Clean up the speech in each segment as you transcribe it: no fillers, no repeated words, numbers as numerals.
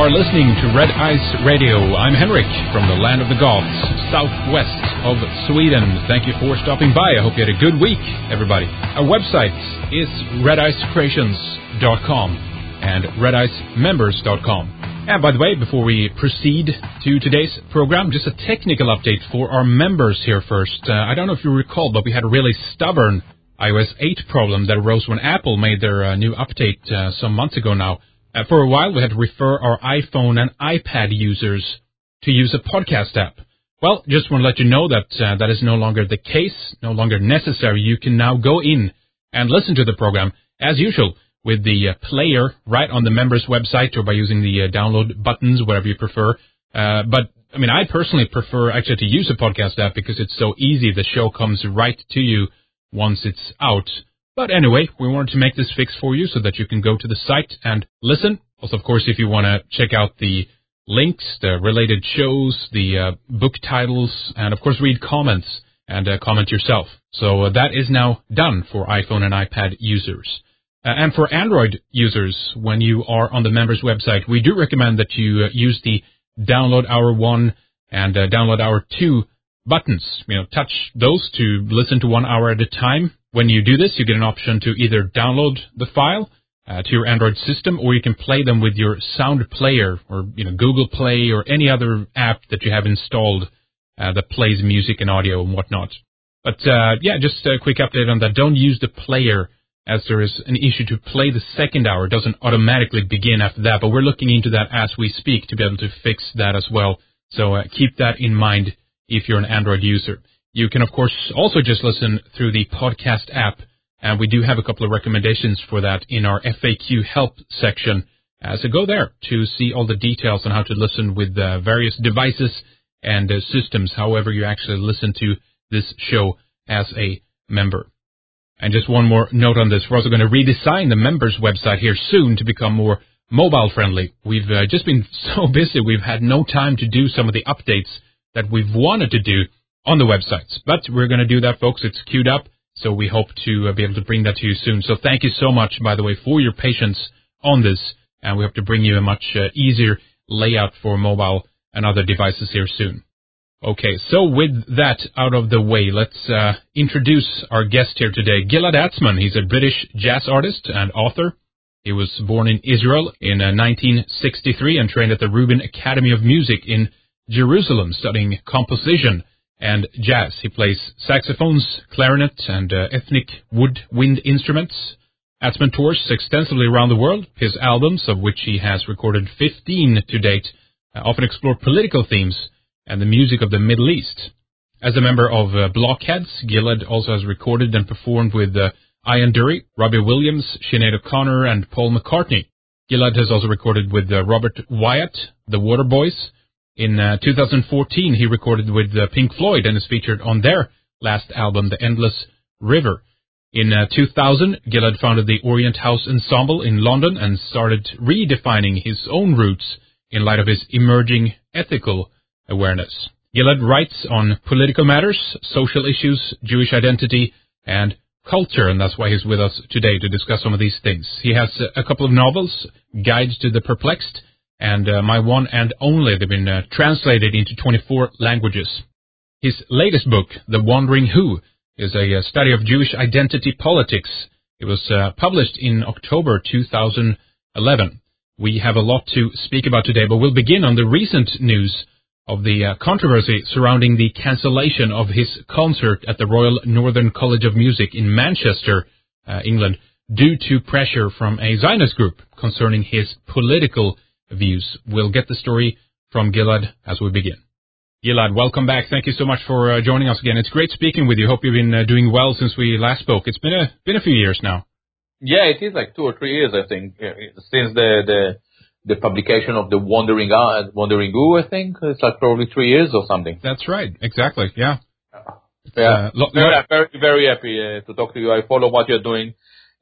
are listening to Red Ice Radio. I'm Henrik from the land of the Goths, southwest of Sweden. Thank you for stopping by. I hope you had a good week, everybody. Our website is redicecreations.com and redicemembers.com. And by the way, before we proceed to today's program, just a technical update for our members here first. I don't know if you recall, but we had a really stubborn iOS 8 problem that arose when Apple made their new update some months ago now. For a while, we had to refer our iPhone and iPad users to use a podcast app. Well, just want to let you know that that is no longer the case, no longer necessary. You can now go in and listen to the program as usual with the player right on the members' website or by using the download buttons, whatever you prefer. But, I mean, I personally prefer actually to use a podcast app because it's so easy. The show comes right to you once it's out. But anyway, we wanted to make this fix for you so that you can go to the site and listen. Also, of course, if you want to check out the links, the related shows, the book titles, and of course read comments and comment yourself. So that is now done for iPhone and iPad users. And for Android users, when you are on the members website, we do recommend that you use the Download Hour 1 and Download Hour 2 buttons. You know, touch those to listen to 1 hour at a time. When you do this, you get an option to either download the file to your Android system, or you can play them with your sound player or Google Play or any other app that you have installed that plays music and audio and whatnot. But just a quick update on that. Don't use the player, as there is an issue to play the second hour. It doesn't automatically begin after that, but we're looking into that as we speak to be able to fix that as well. So keep that in mind if you're an Android user. You can, of course, also just listen through the podcast app, and we do have a couple of recommendations for that in our FAQ help section. So go there to see all the details on how to listen with various devices and systems, however you actually listen to this show as a member. And just one more note on this. We're also going to redesign the members website here soon to become more mobile-friendly. We've just been so busy, we've had no time to do some of the updates that we've wanted to do on the websites. But we're going to do that, folks. It's queued up, so we hope to be able to bring that to you soon. So thank you so much, by the way, for your patience on this, and we hope to bring you a much easier layout for mobile and other devices here soon. Okay, so with that out of the way, let's introduce our guest here today, Gilad Atzmon. He's a British jazz artist and author. He was born in Israel in 1963 and trained at the Rubin Academy of Music in Jerusalem, studying composition and jazz. He plays saxophones, clarinet, and ethnic woodwind instruments. Atzmon tours extensively around the world. His albums, of which he has recorded 15 to date, often explore political themes and the music of the Middle East. As a member of Blockheads, Gilad also has recorded and performed with Ian Dury, Robbie Williams, Sinead O'Connor, and Paul McCartney. Gilad has also recorded with Robert Wyatt, the Waterboys. In 2014, he recorded with Pink Floyd and is featured on their last album, The Endless River. In 2000, Gilad founded the Orient House Ensemble in London and started redefining his own roots in light of his emerging ethical awareness. Gilad writes on political matters, social issues, Jewish identity, and culture, and that's why he's with us today to discuss some of these things. He has a couple of novels, Guides to the Perplexed, and My One and Only. They've been translated into 24 languages. His latest book, The Wandering Who, is a study of Jewish identity politics. It was published in October 2011. We have a lot to speak about today, but we'll begin on the recent news of the controversy surrounding the cancellation of his concert at the Royal Northern College of Music in Manchester, England, due to pressure from a Zionist group concerning his political views. We'll get the story from Gilad as we begin. Gilad, welcome back. Thank you so much for joining us again. It's great speaking with you. Hope you've been doing well since we last spoke. It's been a few years now. Yeah, it is like 2 or 3 years, I think, since the publication of the Wandering Who, I think. It's like probably 3 years or something. That's right. Exactly. Yeah. Very, very happy to talk to you. I follow what you're doing.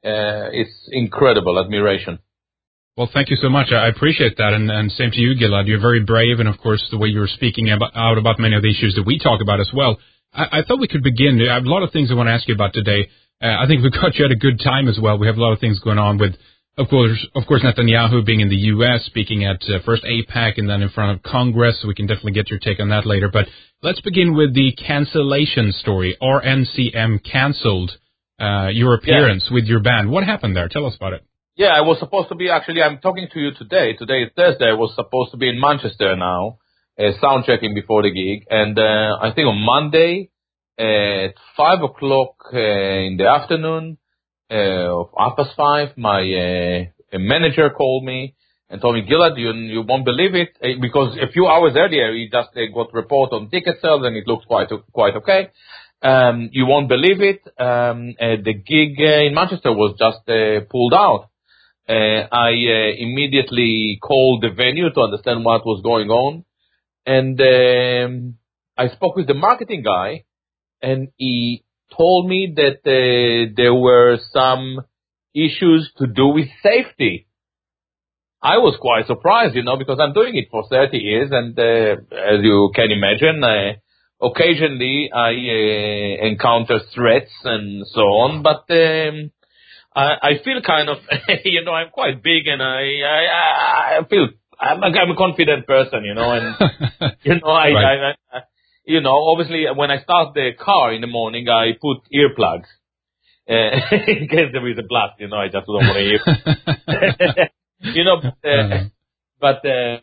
It's incredible. Admiration. Well, thank you so much. I appreciate that, and same to you, Gilad. You're very brave, and of course, the way you're speaking out about many of the issues that we talk about as well. I thought we could begin. I have a lot of things I want to ask you about today. I think we got you at a good time as well. We have a lot of things going on with Of course, Netanyahu being in the U.S., speaking at first AIPAC and then in front of Congress, so we can definitely get your take on that later. But let's begin with the cancellation story. RNCM canceled your appearance with your band. What happened there? Tell us about it. Yeah, I was supposed to be, actually, I'm talking to you today. Today is Thursday. I was supposed to be in Manchester now, sound checking before the gig. And I think on Monday at 5 o'clock in the afternoon, of 5:30, my manager called me and told me, Gilad, you won't believe it, because a few hours earlier he just got report on ticket sales and it looks quite okay. You won't believe it. The gig in Manchester was just pulled out. I immediately called the venue to understand what was going on, and I spoke with the marketing guy, and he told me that there were some issues to do with safety. I was quite surprised, because I'm doing it for 30 years, and as you can imagine, occasionally I encounter threats and so on, but I feel kind of, I'm quite big, and I feel I'm a confident person, and Right. obviously when I start the car in the morning, I put earplugs in case there is a blast. I just don't want to hear. But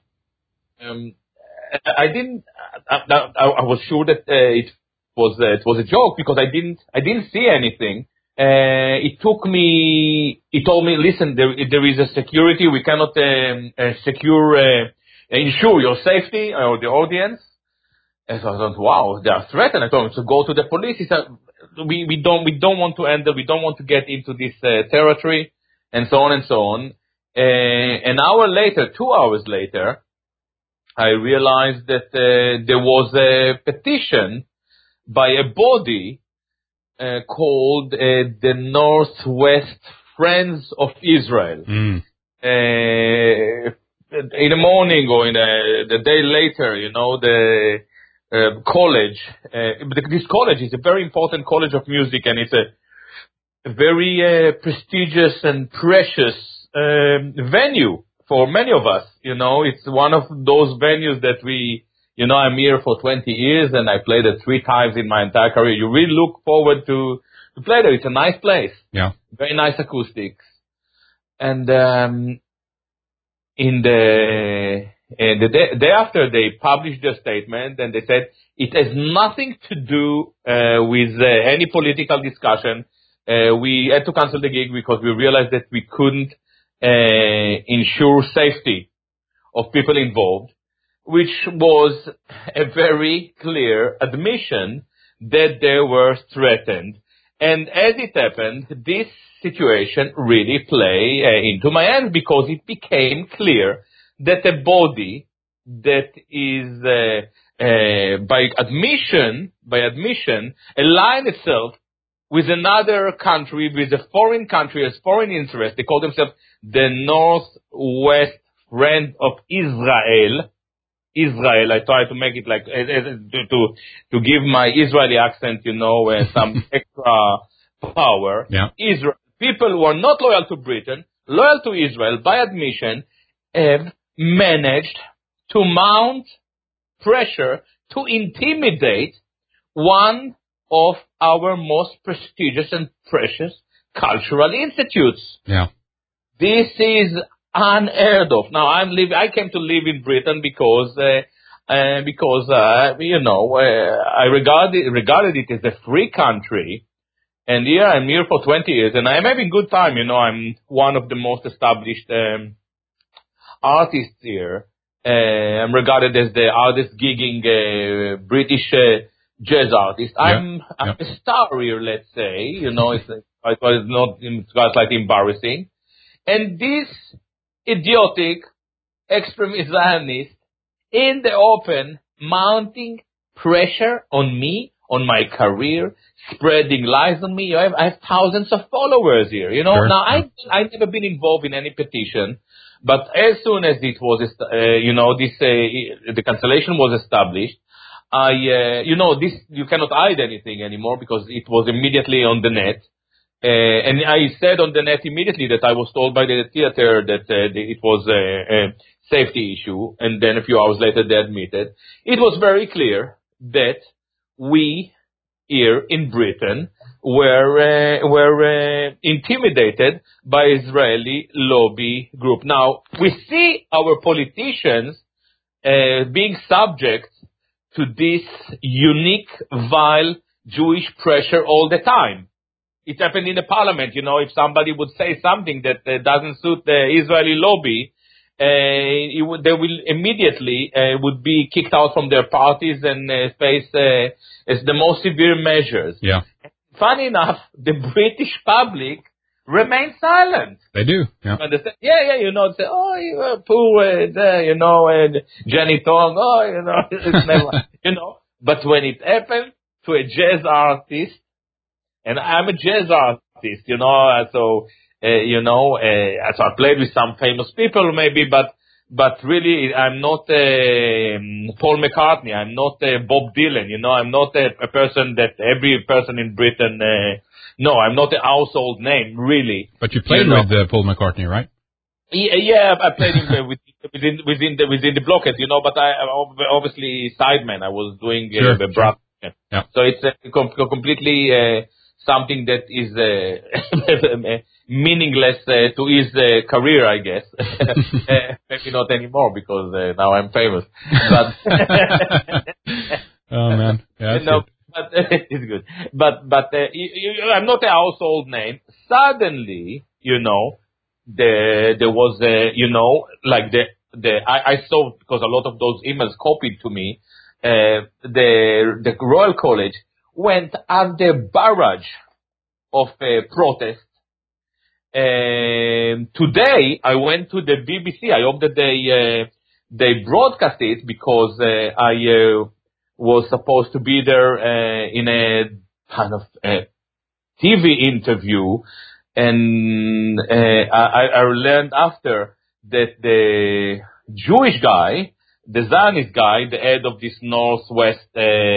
I didn't. I was sure that it was a joke because I didn't see anything. It told me, listen, there is a security. We cannot ensure your safety or the audience. And so I thought, wow, they are threatened. I told him to go to the police. He said, we don't want to enter. We don't want to get into this territory, and so on and so on. An hour later, 2 hours later, I realized that there was a petition by a body called the Northwest Friends of Israel. In the morning or in the day later, the college. This college is a very important college of music, and it's a very prestigious and precious venue for many of us. It's one of those venues that I'm here for 20 years, and I played it 3 times in my entire career. You really look forward to play there. It's a nice place. Yeah. Very nice acoustics. And in the day after, they published their statement, and they said it has nothing to do with any political discussion. We had to cancel the gig because we realized that we couldn't ensure safety of people involved, which was a very clear admission that they were threatened. And as it happened, this situation really played into my hands because it became clear that a body that is, by admission, align itself with another country, with a foreign country, as foreign interest. They call themselves the Northwest Friend of Israel. I try to make it like to give my Israeli accent, some extra power. Yeah. Israel, people who are not loyal to Britain, loyal to Israel, by admission, have managed to mount pressure to intimidate one of our most prestigious and precious cultural institutes. Yeah. This is unheard of. Now I came to live in Britain because I regarded it as a free country, and here I'm here for 20 years, and I'm having good time. I'm one of the most established artists here. I'm regarded as the hardest gigging British jazz artist. I'm a star here, let's say. It's slightly embarrassing. And this idiotic extremist Zionist in the open mounting pressure on me, on my career, spreading lies on me. I have thousands of followers here. Sure. Now I've never been involved in any petition, but as soon as it was, the cancellation was established, this you cannot hide anything anymore because it was immediately on the net. And I said on the net immediately that I was told by the theater that it was a safety issue, and then a few hours later they admitted. It was very clear that we here in Britain were intimidated by Israeli lobby group. Now, we see our politicians being subject to this unique, vile Jewish pressure all the time. It happened in the parliament, if somebody would say something that doesn't suit the Israeli lobby, they will immediately would be kicked out from their parties and face as the most severe measures. Yeah. Funny enough, the British public remains silent. They do. Yeah. Understand? Yeah. Say, oh, you are poor, Jenny Tong, it's never, But when it happened to a jazz artist, and I'm a jazz artist, so I played with some famous people maybe, but really I'm not Paul McCartney, I'm not Bob Dylan, I'm not a person that every person in Britain, no, I'm not a household name, really. But you played with Paul McCartney, right? Yeah, I played him within the blockhead, but I obviously sideman. I was doing the brass. Yeah. So it's completely something that is meaningless to his career, I guess. Maybe not anymore because now I'm famous. But oh man, yeah, that's good. But it's good. But I'm not a household name. Suddenly, there was I saw, because a lot of those emails copied to me, the Royal College went under barrage of protest. Today I went to the BBC. I hope that they broadcast it because I was supposed to be there in a kind of TV interview, and I learned after that the Jewish guy, the Zionist guy, the head of this Northwest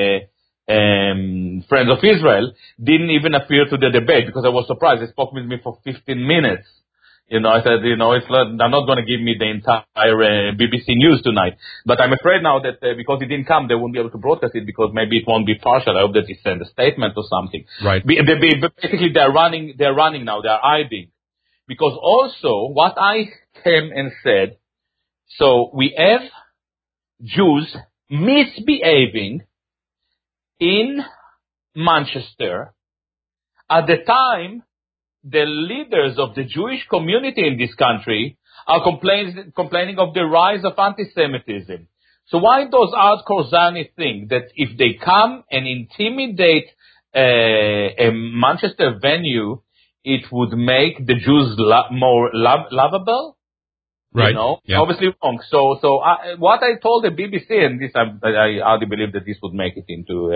Friends of Israel, didn't even appear to the debate because I was surprised. They spoke with me for 15 minutes. I said, they're not going to give me the entire BBC News tonight. But I'm afraid now that because it didn't come, they won't be able to broadcast it because maybe it won't be partial. I hope that they send a statement or something. Right. Basically, they're running now. They're hiding. Because also, what I came and said, so we have Jews misbehaving in Manchester at the time the leaders of the Jewish community in this country are complaining of the rise of anti-Semitism. So why does hardcore Zionists think that if they come and intimidate a Manchester venue, it would make the Jews more lovable? Right. Yeah. Obviously wrong. So what I told the BBC, and this I hardly believe that this would make it into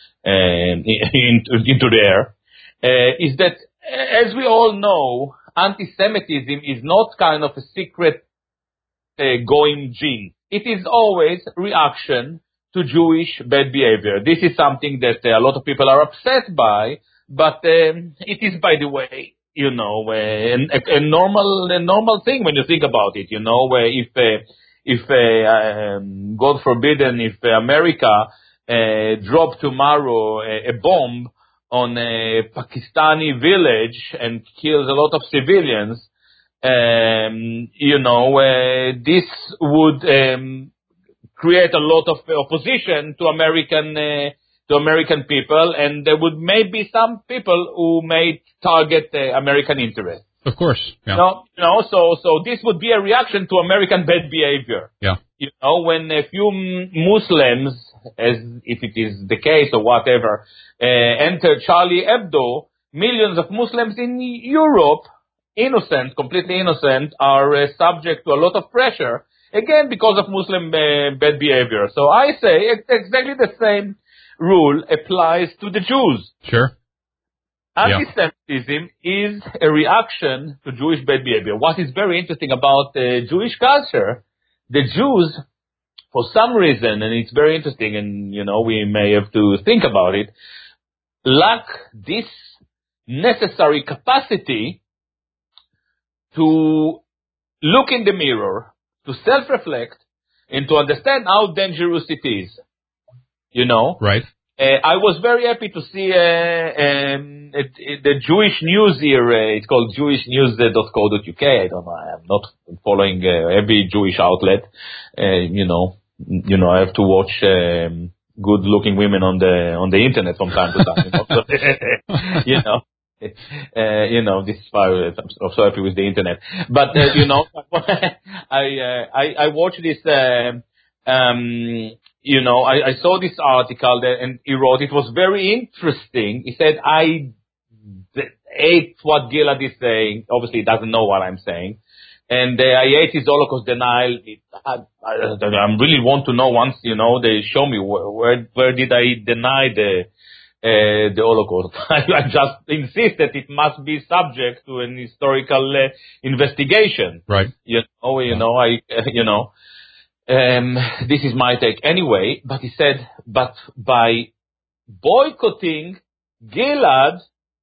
the air, is that, as we all know, anti-Semitism is not kind of a secret going gene. It is always reaction to Jewish bad behavior. This is something that a lot of people are upset by, but it is, by the way, a normal thing when you think about it. If God forbid, if America drop tomorrow a bomb on a Pakistani village and kills a lot of civilians, this would create a lot of opposition to American people, and there would maybe some people who may target American interests. Of course. Yeah. So this would be a reaction to American bad behavior. Yeah. When a few Muslims, as if it is the case or whatever, enter Charlie Hebdo, millions of Muslims in Europe, innocent, completely innocent, are subject to a lot of pressure, again, because of Muslim bad behavior. So I say exactly the same rule applies to the Jews. Sure. Anti-Semitism is a reaction to Jewish bad behavior. What is very interesting about Jewish culture, the Jews, for some reason, and it's very interesting, and we may have to think about it, lack this necessary capacity to look in the mirror, to self-reflect, and to understand how dangerous it is. You know? Right. I was very happy to see the Jewish news here. It's called jewishnews.co.uk. I don't know. I'm not following every Jewish outlet. You know, I have to watch good-looking women on the internet from time to time. You know, this is why I'm so happy with the internet. But you know, I watched this. You know, I saw this article there, and he wrote, it was very interesting. He said, I hate what Gilad is saying. Obviously, he doesn't know what I'm saying. And I hate his Holocaust denial. I really want to know once, you know, they show me where did I deny the Holocaust. I just insist that it must be subject to an historical investigation. Right. You know, this is my take anyway, but he said, but by boycotting Gilad,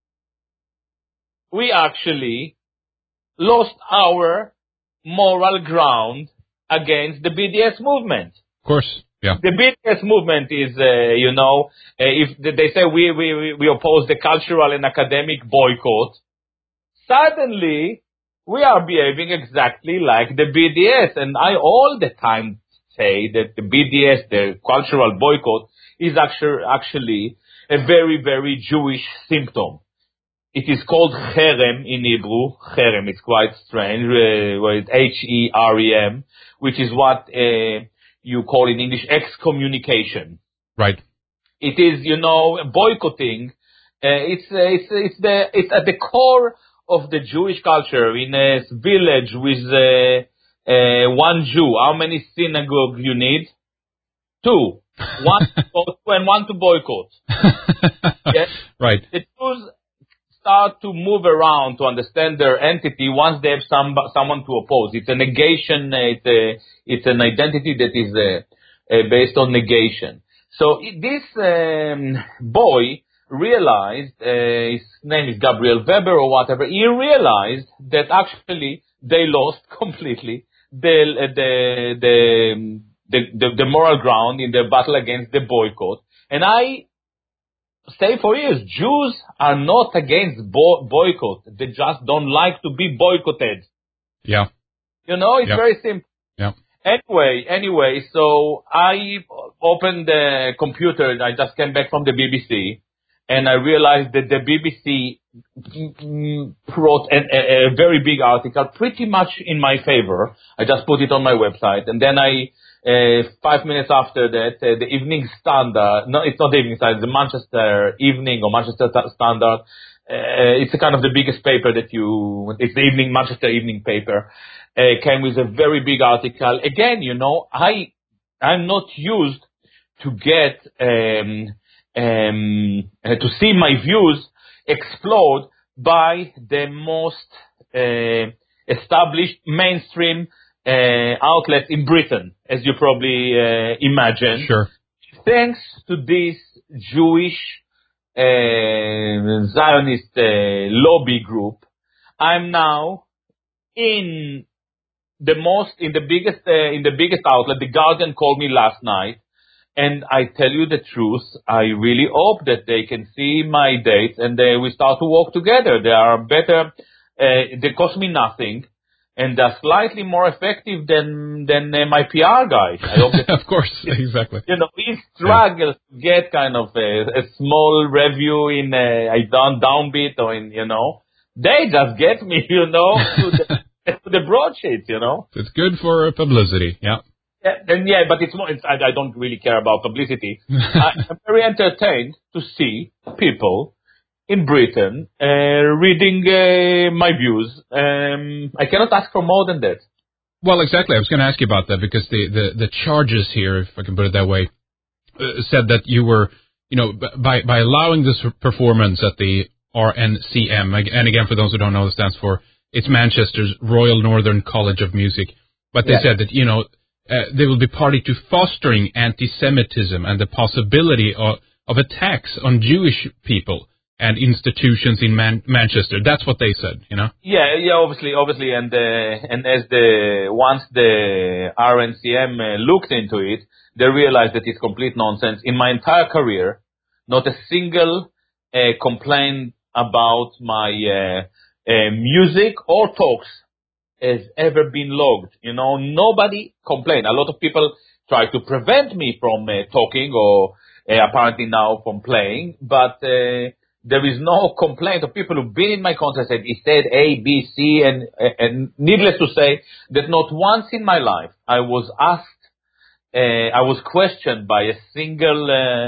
we actually lost our moral ground against the BDS movement. Of course, yeah. The BDS movement is, you know, if they say we oppose the cultural and academic boycott, suddenly we are behaving exactly like the BDS. And I all the time say that the BDS, the cultural boycott, is actually a very, very Jewish symptom. It is called cherem in Hebrew. Cherem, it's quite strange. It's H-E-R-E-M, which is what you call in English excommunication. Right. It is, you know, boycotting. It's at the core of the Jewish culture. In a village with one Jew, how many synagogues you need? 2. One to go to and one to boycott. Yes? Right. The Jews start to move around to understand their entity once they have someone to oppose. It's a negation. It's an identity that is based on negation. So this boy realized, his name is Gabriel Weber or whatever, he realized that actually they lost completely the moral ground in the battle against the boycott. And I say for years, Jews are not against boycott. They just don't like to be boycotted. Yeah. You know, it's very simple. Yeah. Anyway, so I opened the computer. I just came back from the BBC, and I realized that the BBC wrote a very big article, pretty much in my favor. I just put it on my website, and then 5 minutes after that, the Evening Standard, no, it's not the Evening Standard, the Manchester Evening or Manchester Standard, it's a kind of the biggest paper it's the Manchester Evening paper, came with a very big article. Again, you know, I'm not used to get, to see my views explode by the most, established mainstream outlets in Britain, as you probably imagine. Sure. Thanks to this Jewish Zionist lobby group, I'm now in the biggest outlet. The Guardian called me last night, and I tell you the truth, I really hope that they can see my dates and we start to work together. They are better. They cost me nothing. And they're slightly more effective than my PR guy. I hope that of course, exactly. You know, he struggles to get kind of a small review in a downbeat or in, you know. They just get me, you know, to the broadsheets, you know. It's good for publicity, yeah. Yeah, but it's more. I don't really care about publicity. I'm very entertained to see people in Britain, reading my views. I cannot ask for more than that. Well, exactly. I was going to ask you about that because the charges here, if I can put it that way, said that you were, you know, by allowing this performance at the RNCM, and again, for those who don't know, it stands for, it's Manchester's Royal Northern College of Music, but they said that, you know, they will be party to fostering anti-Semitism and the possibility of attacks on Jewish people. and institutions in Manchester. That's what they said, you know? Yeah, obviously, and as once the RNCM looked into it, they realized that it's complete nonsense. In my entire career, not a single complaint about my music or talks has ever been logged. You know, nobody complained. A lot of people try to prevent me from talking or apparently now from playing, but there is no complaint of people who've been in my concert and he said A, B, C, and needless to say that not once in my life I was asked, I was questioned by a single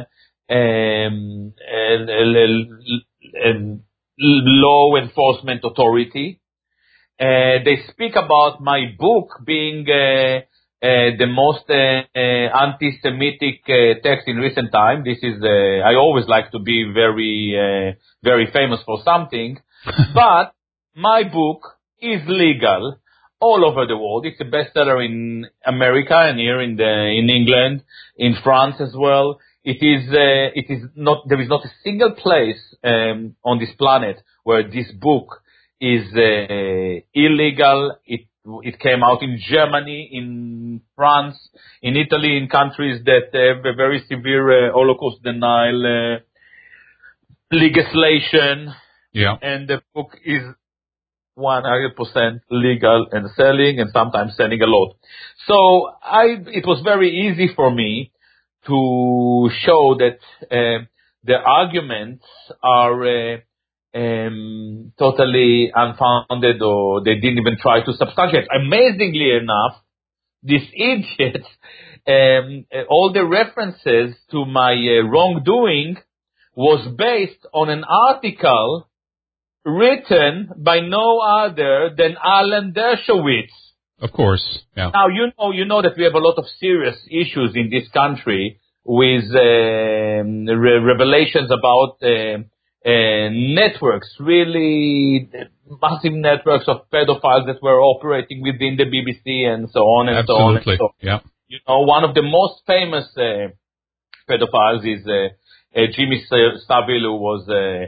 law enforcement authority. They speak about my book being the most anti-Semitic text in recent time. This is I always like to be very famous for something, but my book is legal all over the world. It's a bestseller in America and here in England, in France as well. It is not. There is not a single place on this planet where this book is illegal. It came out in Germany, in France, in Italy, in countries that have a very severe Holocaust denial legislation. Yeah. And the book is 100% legal and selling, and sometimes selling a lot. So it was very easy for me to show that the arguments are totally unfounded, or they didn't even try to substantiate. Amazingly enough, these idiots, all the references to my wrongdoing was based on an article written by no other than Alan Dershowitz. Of course, yeah. Now, you know that we have a lot of serious issues in this country with revelations about networks, really massive networks of pedophiles that were operating within the BBC and so on and Absolutely. so on. And so, yeah. You know, one of the most famous pedophiles is Jimmy Savile, who was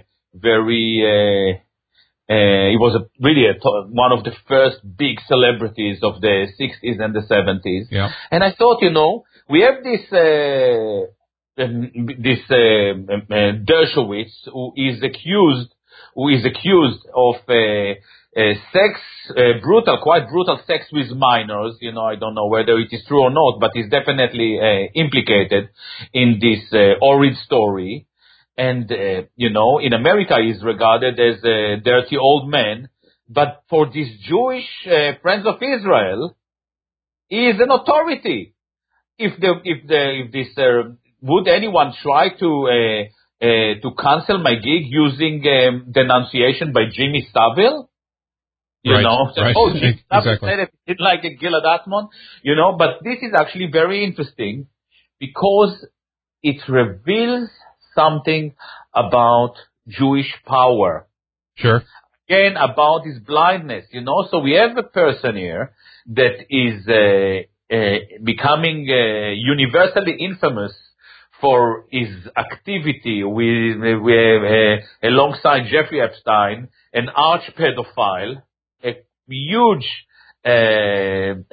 he was one of the first big celebrities of the 60s and the 70s. Yeah. And I thought, you know, we have this Dershowitz who is accused of quite brutal sex with minors. You know, I don't know whether it is true or not, but he's definitely implicated in this horrid story. And, you know, in America he's regarded as a dirty old man. But for these Jewish Friends of Israel, he is an authority. Would anyone try to cancel my gig using denunciation by Jimmy Savile? You know, right. oh, Jimmy Savile Exactly. said it like a Gilad Atzmon, you know, but this is actually very interesting because it reveals something about Jewish power. Sure. Again, about his blindness, you know. So we have a person here that is becoming universally infamous for his activity alongside Jeffrey Epstein, an arch pedophile, a huge that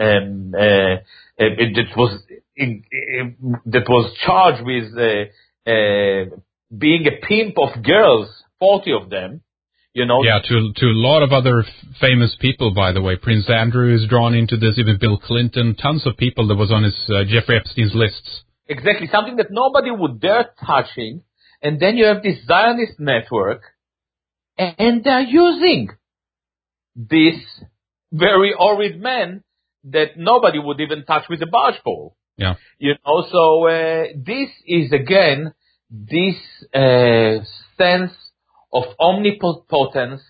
was charged with being a pimp of girls, 40 of them. You know, yeah, to a lot of other famous people, by the way. Prince Andrew is drawn into this, even Bill Clinton, tons of people that was on his Jeffrey Epstein's lists. Exactly, something that nobody would dare touching, and then you have this Zionist network, and they're using this very horrid man that nobody would even touch with a barge pole. Yeah. You know, so this is again this sense of omnipotence,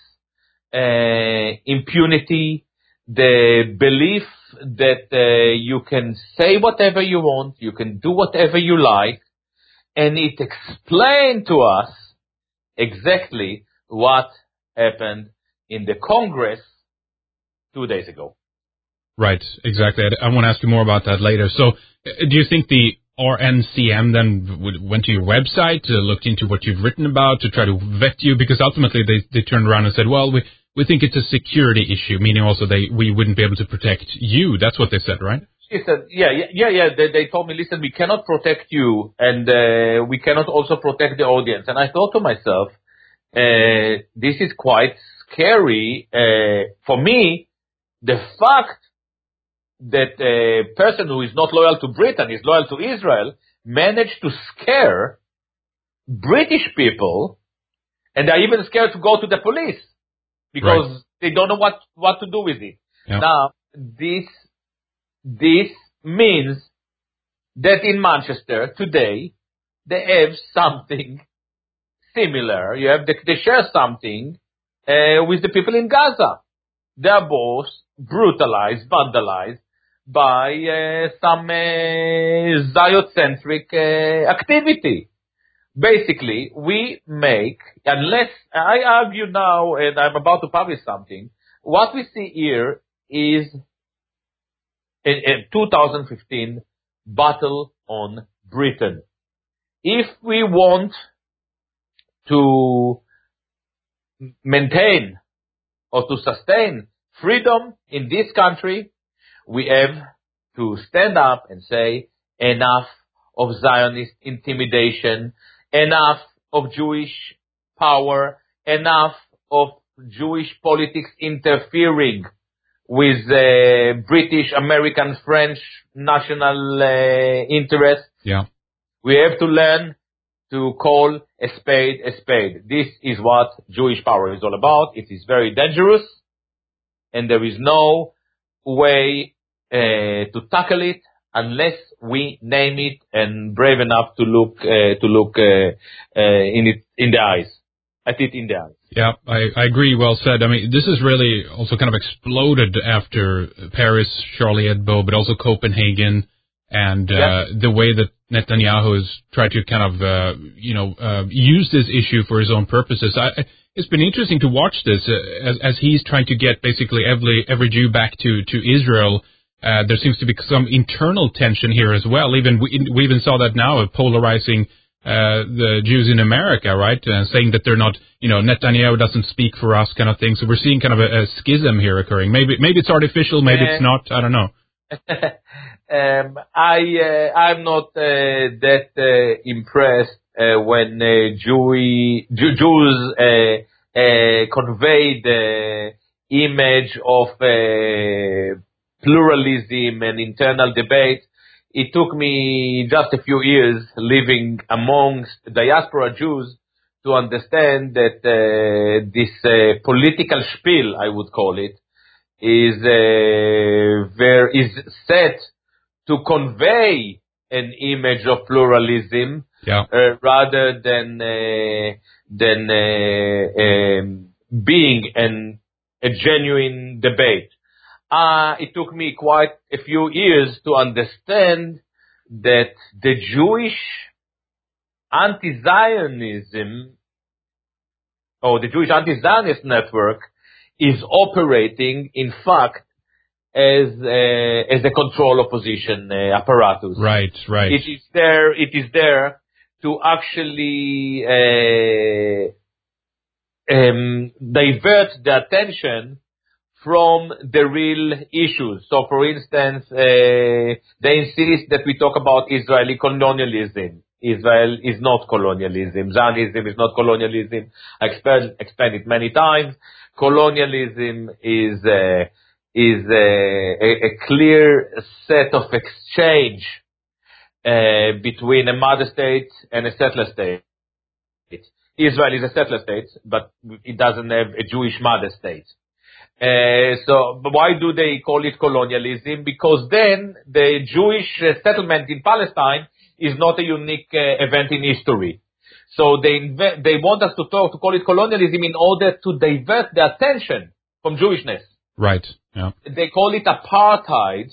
impunity, the belief that you can say whatever you want, you can do whatever you like, and it explained to us exactly what happened in the Congress 2 days ago. Right, exactly. I want to ask you more about that later. So, do you think the RNCM then went to your website, looked into what you've written about to try to vet you? Because ultimately they turned around and said, well, we think it's a security issue, meaning also we wouldn't be able to protect you. That's what they said, right? She said, yeah. They told me, listen, we cannot protect you, and we cannot also protect the audience. And I thought to myself, this is quite scary. For me, the fact that a person who is not loyal to Britain, is loyal to Israel, managed to scare British people, and they're even scared to go to the police because they don't know what to do with it. Yeah. Now, this means that in Manchester today, they have something similar. They share something with the people in Gaza. They are both brutalized, vandalized by some Ziocentric activity. Basically, we make, unless I argue now, and I'm about to publish something, what we see here is in 2015 battle on Britain. If we want to maintain or to sustain freedom in this country, we have to stand up and say enough of Zionist intimidation, enough of Jewish power, enough of Jewish politics interfering with British, American, French national interests. Yeah. We have to learn to call a spade a spade. This is what Jewish power is all about. It is very dangerous, and there is no way to tackle it unless we name it and brave enough to look in the eyes. At it in the eyes. Yeah, I agree. Well said. I mean, this has really also kind of exploded after Paris, Charlie Hebdo, but also Copenhagen, and the way that Netanyahu has tried to kind of, use this issue for his own purposes. It's been interesting to watch this as he's trying to get basically every Jew back to Israel. There seems to be some internal tension here as well. We even saw that now, polarizing the Jews in America, right? Saying that they're not, Netanyahu doesn't speak for us, kind of thing. So we're seeing kind of a schism here occurring. Maybe it's artificial, maybe it's not. I don't know. I'm not that impressed when Jews convey the image of pluralism and internal debate. It took me just a few years living amongst diaspora Jews to understand that this political spiel, I would call it, is set to convey an image of pluralism rather than being a genuine debate. It took me quite a few years to understand that the Jewish anti-Zionism or the Jewish anti-Zionist network is operating, in fact, as a control opposition apparatus. Right. It is there to actually divert the attention from the real issues. So, for instance, they insist that we talk about Israeli colonialism. Israel is not colonialism. Zionism is not colonialism. I explained it many times. Colonialism is a clear set of exchange between a mother state and a settler state. Israel is a settler state, but it doesn't have a Jewish mother state. But why do they call it colonialism? Because then the Jewish settlement in Palestine is not a unique event in history. So they want us to call it colonialism in order to divert the attention from Jewishness. Right. Yeah. They call it apartheid.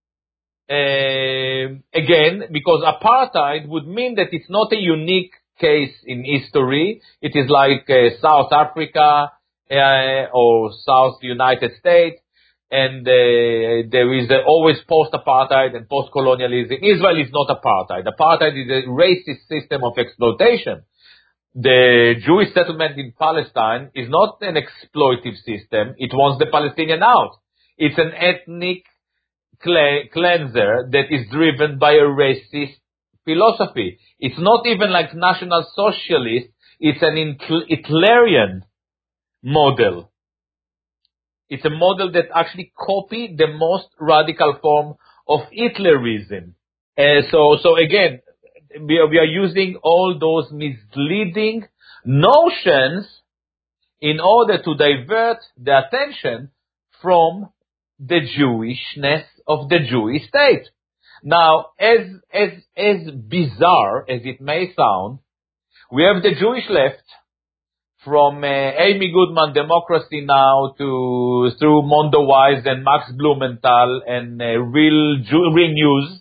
Again, because apartheid would mean that it's not a unique case in history. It is like South Africa, or South United States. and there is always post-apartheid and post-colonialism. Israel is not apartheid. Apartheid is a racist system of exploitation. The Jewish settlement in Palestine is not an exploitive system. It wants the Palestinian out. It's an ethnic cleanser that is driven by a racist philosophy. It's not even like National Socialist. It's an Hitlerian model. It's a model that actually copied the most radical form of Hitlerism. So again, we are using all those misleading notions in order to divert the attention from the Jewishness of the Jewish state. Now, as bizarre as it may sound, we have the Jewish left, from Amy Goodman, Democracy Now, through Mondoweiss and Max Blumenthal and Real News,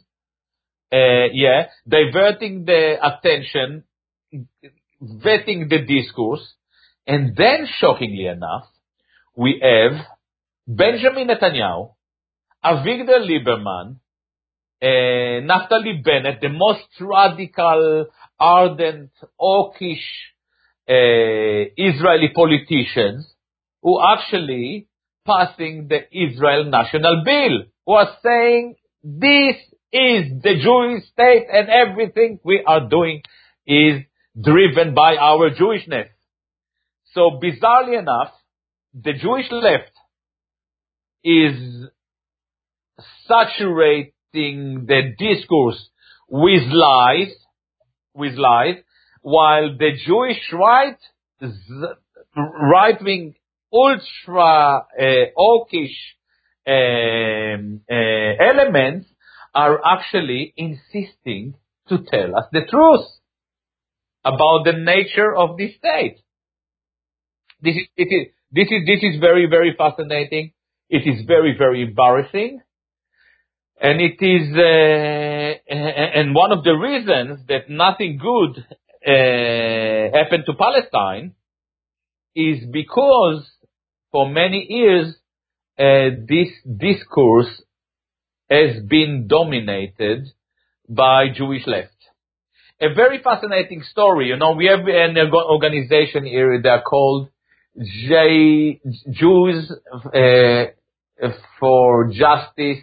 diverting the attention, vetting the discourse, and then, shockingly enough, we have Benjamin Netanyahu, Avigdor Lieberman, Naftali Bennett, the most radical, ardent, hawkish Israeli politicians, who actually passing the Israel National Bill, who are saying this is the Jewish state and everything we are doing is driven by our Jewishness. So bizarrely enough, the Jewish left is saturating the discourse with lies, while the Jewish right-wing, ultra hawkish elements are actually insisting to tell us the truth about the nature of this state. This is very, very fascinating. It is very, very embarrassing. And it is, and one of the reasons that nothing good happened to Palestine is because for many years this discourse has been dominated by Jewish left. A very fascinating story. You know, we have an organization here. They are called Jews for Justice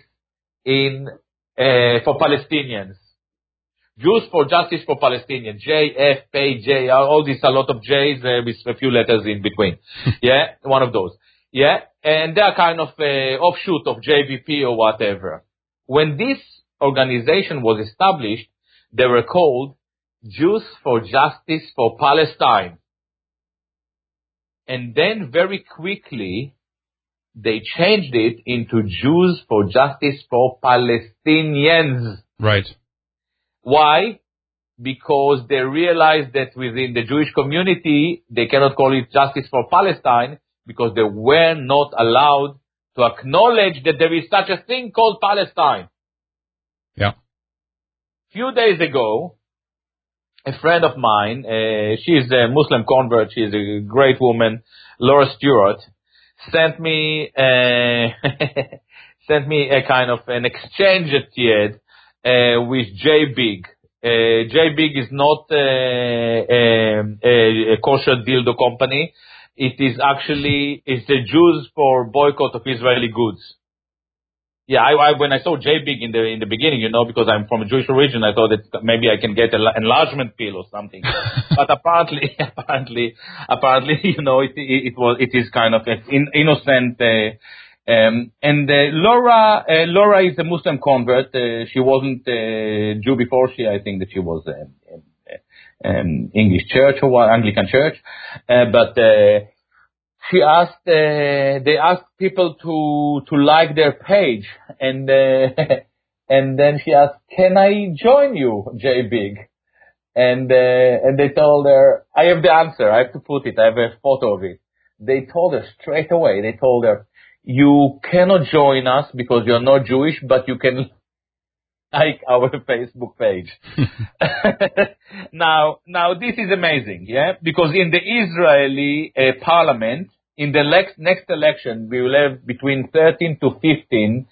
for Palestinians. Jews for Justice for Palestinians. JFPJ, all these, a lot of J's with a few letters in between. Yeah, one of those. Yeah, and they are kind of offshoot of JVP or whatever. When this organization was established, they were called Jews for Justice for Palestine. And then very quickly, they changed it into Jews for Justice for Palestinians. Right. Why? Because they realized that within the Jewish community, they cannot call it Justice for Palestine because they were not allowed to acknowledge that there is such a thing called Palestine. Yeah. Few days ago, a friend of mine, she's a Muslim convert, she's a great woman, Laura Stewart, sent me a kind of an exchange tied with J Big. J Big is not a kosher dildo company. It is actually, it's the Jews for boycott of Israeli goods. Yeah, when I saw J Big in the beginning, you know, because I'm from a Jewish origin, I thought that maybe I can get an enlargement pill or something. But apparently, you know, it is kind of an innocent. Laura is a Muslim convert. She wasn't Jew before. I think that she was English church or what, Anglican church, but. She asked, they asked people to like their page, and then she asked, "Can I join you, J Big?" And they told her, I have the answer. I have to put it. I have a photo of it. They told her straight away. They told her, "You cannot join us because you're not Jewish, but you can like our Facebook page." Now this is amazing, yeah, because in the Israeli parliament, in the next election, we will have between 13 to 15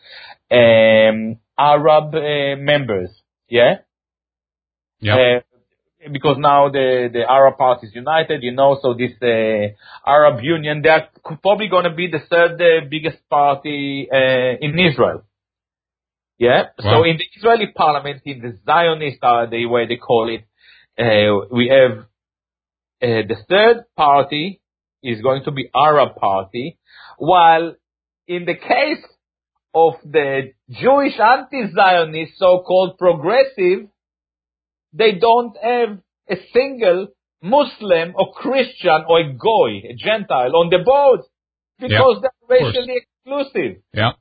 Arab members. Yeah? Yeah. Because now the Arab party is united, so this Arab Union, they are probably going to be the third biggest party in Israel. Yeah? Wow. So in the Israeli parliament, in the Zionist, the way they call it, we have the third party is going to be Arab party, while in the case of the Jewish anti-Zionist so-called progressive, they don't have a single Muslim or Christian or a Goy, a Gentile on the board because they're racially exclusive. Yeah.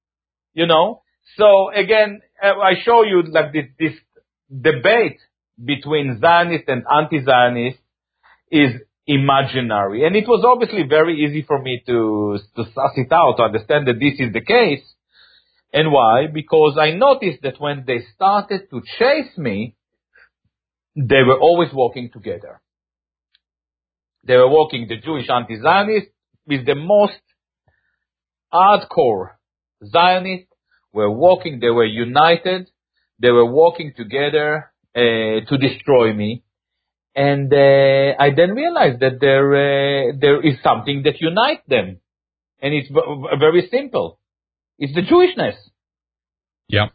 So again, I show you like this debate between Zionist and anti-Zionist is imaginary. And it was obviously very easy for me to suss it out, to understand that this is the case. And why? Because I noticed that when they started to chase me, they were always working together. They were working, the Jewish anti-Zionists, with the most hardcore Zionists were working, they were united, they were working together to destroy me. And I then realized that there is something that unites them. And it's very simple. It's the Jewishness. Yeah.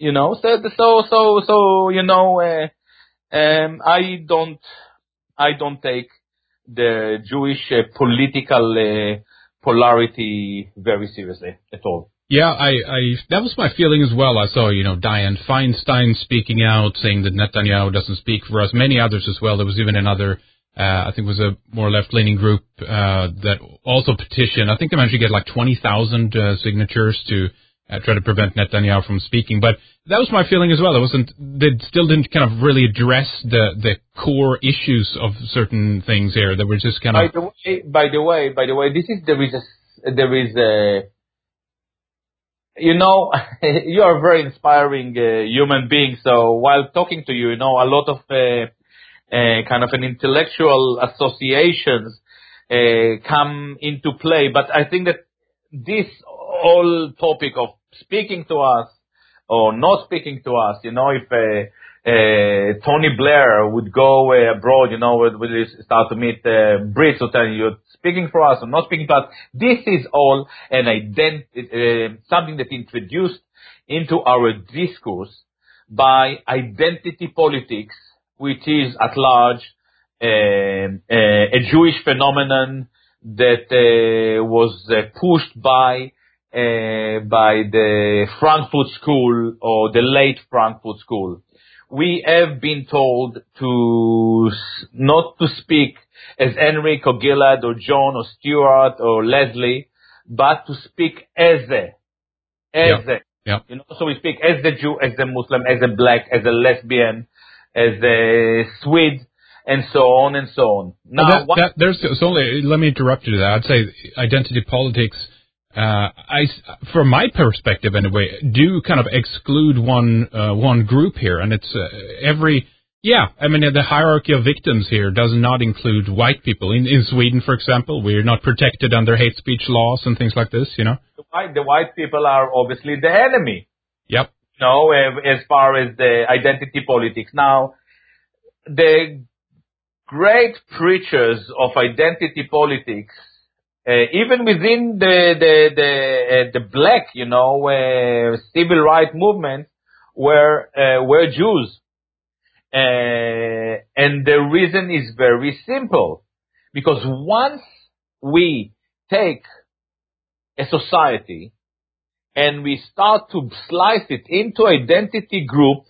I don't take the Jewish political polarity very seriously at all. Yeah, that was my feeling as well. I saw, Dianne Feinstein speaking out, saying that Netanyahu doesn't speak for us. Many others as well. There was even another, I think it was a more left-leaning group, that also petitioned. I think they managed to get like 20,000 signatures to try to prevent Netanyahu from speaking. But that was my feeling as well. They still didn't kind of really address the core issues of certain things here. They were just kind of. By the way, there is a you are a very inspiring human being. So while talking to you, a lot of kind of an intellectual associations come into play. But I think that this whole topic of speaking to us or not speaking to us, if Tony Blair would go abroad, would start to meet Brits who tell you you're speaking for us or not speaking to us. This is all an something that introduced into our discourse by identity politics, which is at large a Jewish phenomenon that was pushed by the Frankfurt School or the late Frankfurt School. We have been told to not to speak as Henrik or Gilad or John or Stuart or Leslie, but to speak as a. Yeah. So we speak as the Jew, as the Muslim, as a black, as a lesbian, as a Swede, and so on and so on. Now, let me interrupt you to that. I'd say identity politics, from my perspective anyway, do kind of exclude one group here, and it's the hierarchy of victims here does not include white people. In Sweden, for example, we're not protected under hate speech laws and things like this, The white people are obviously the enemy. Yep. As far as the identity politics. Now, the great preachers of identity politics, even within the black, civil rights movement, were Jews. And the reason is very simple. Because once we take a society and we start to slice it into identity groups,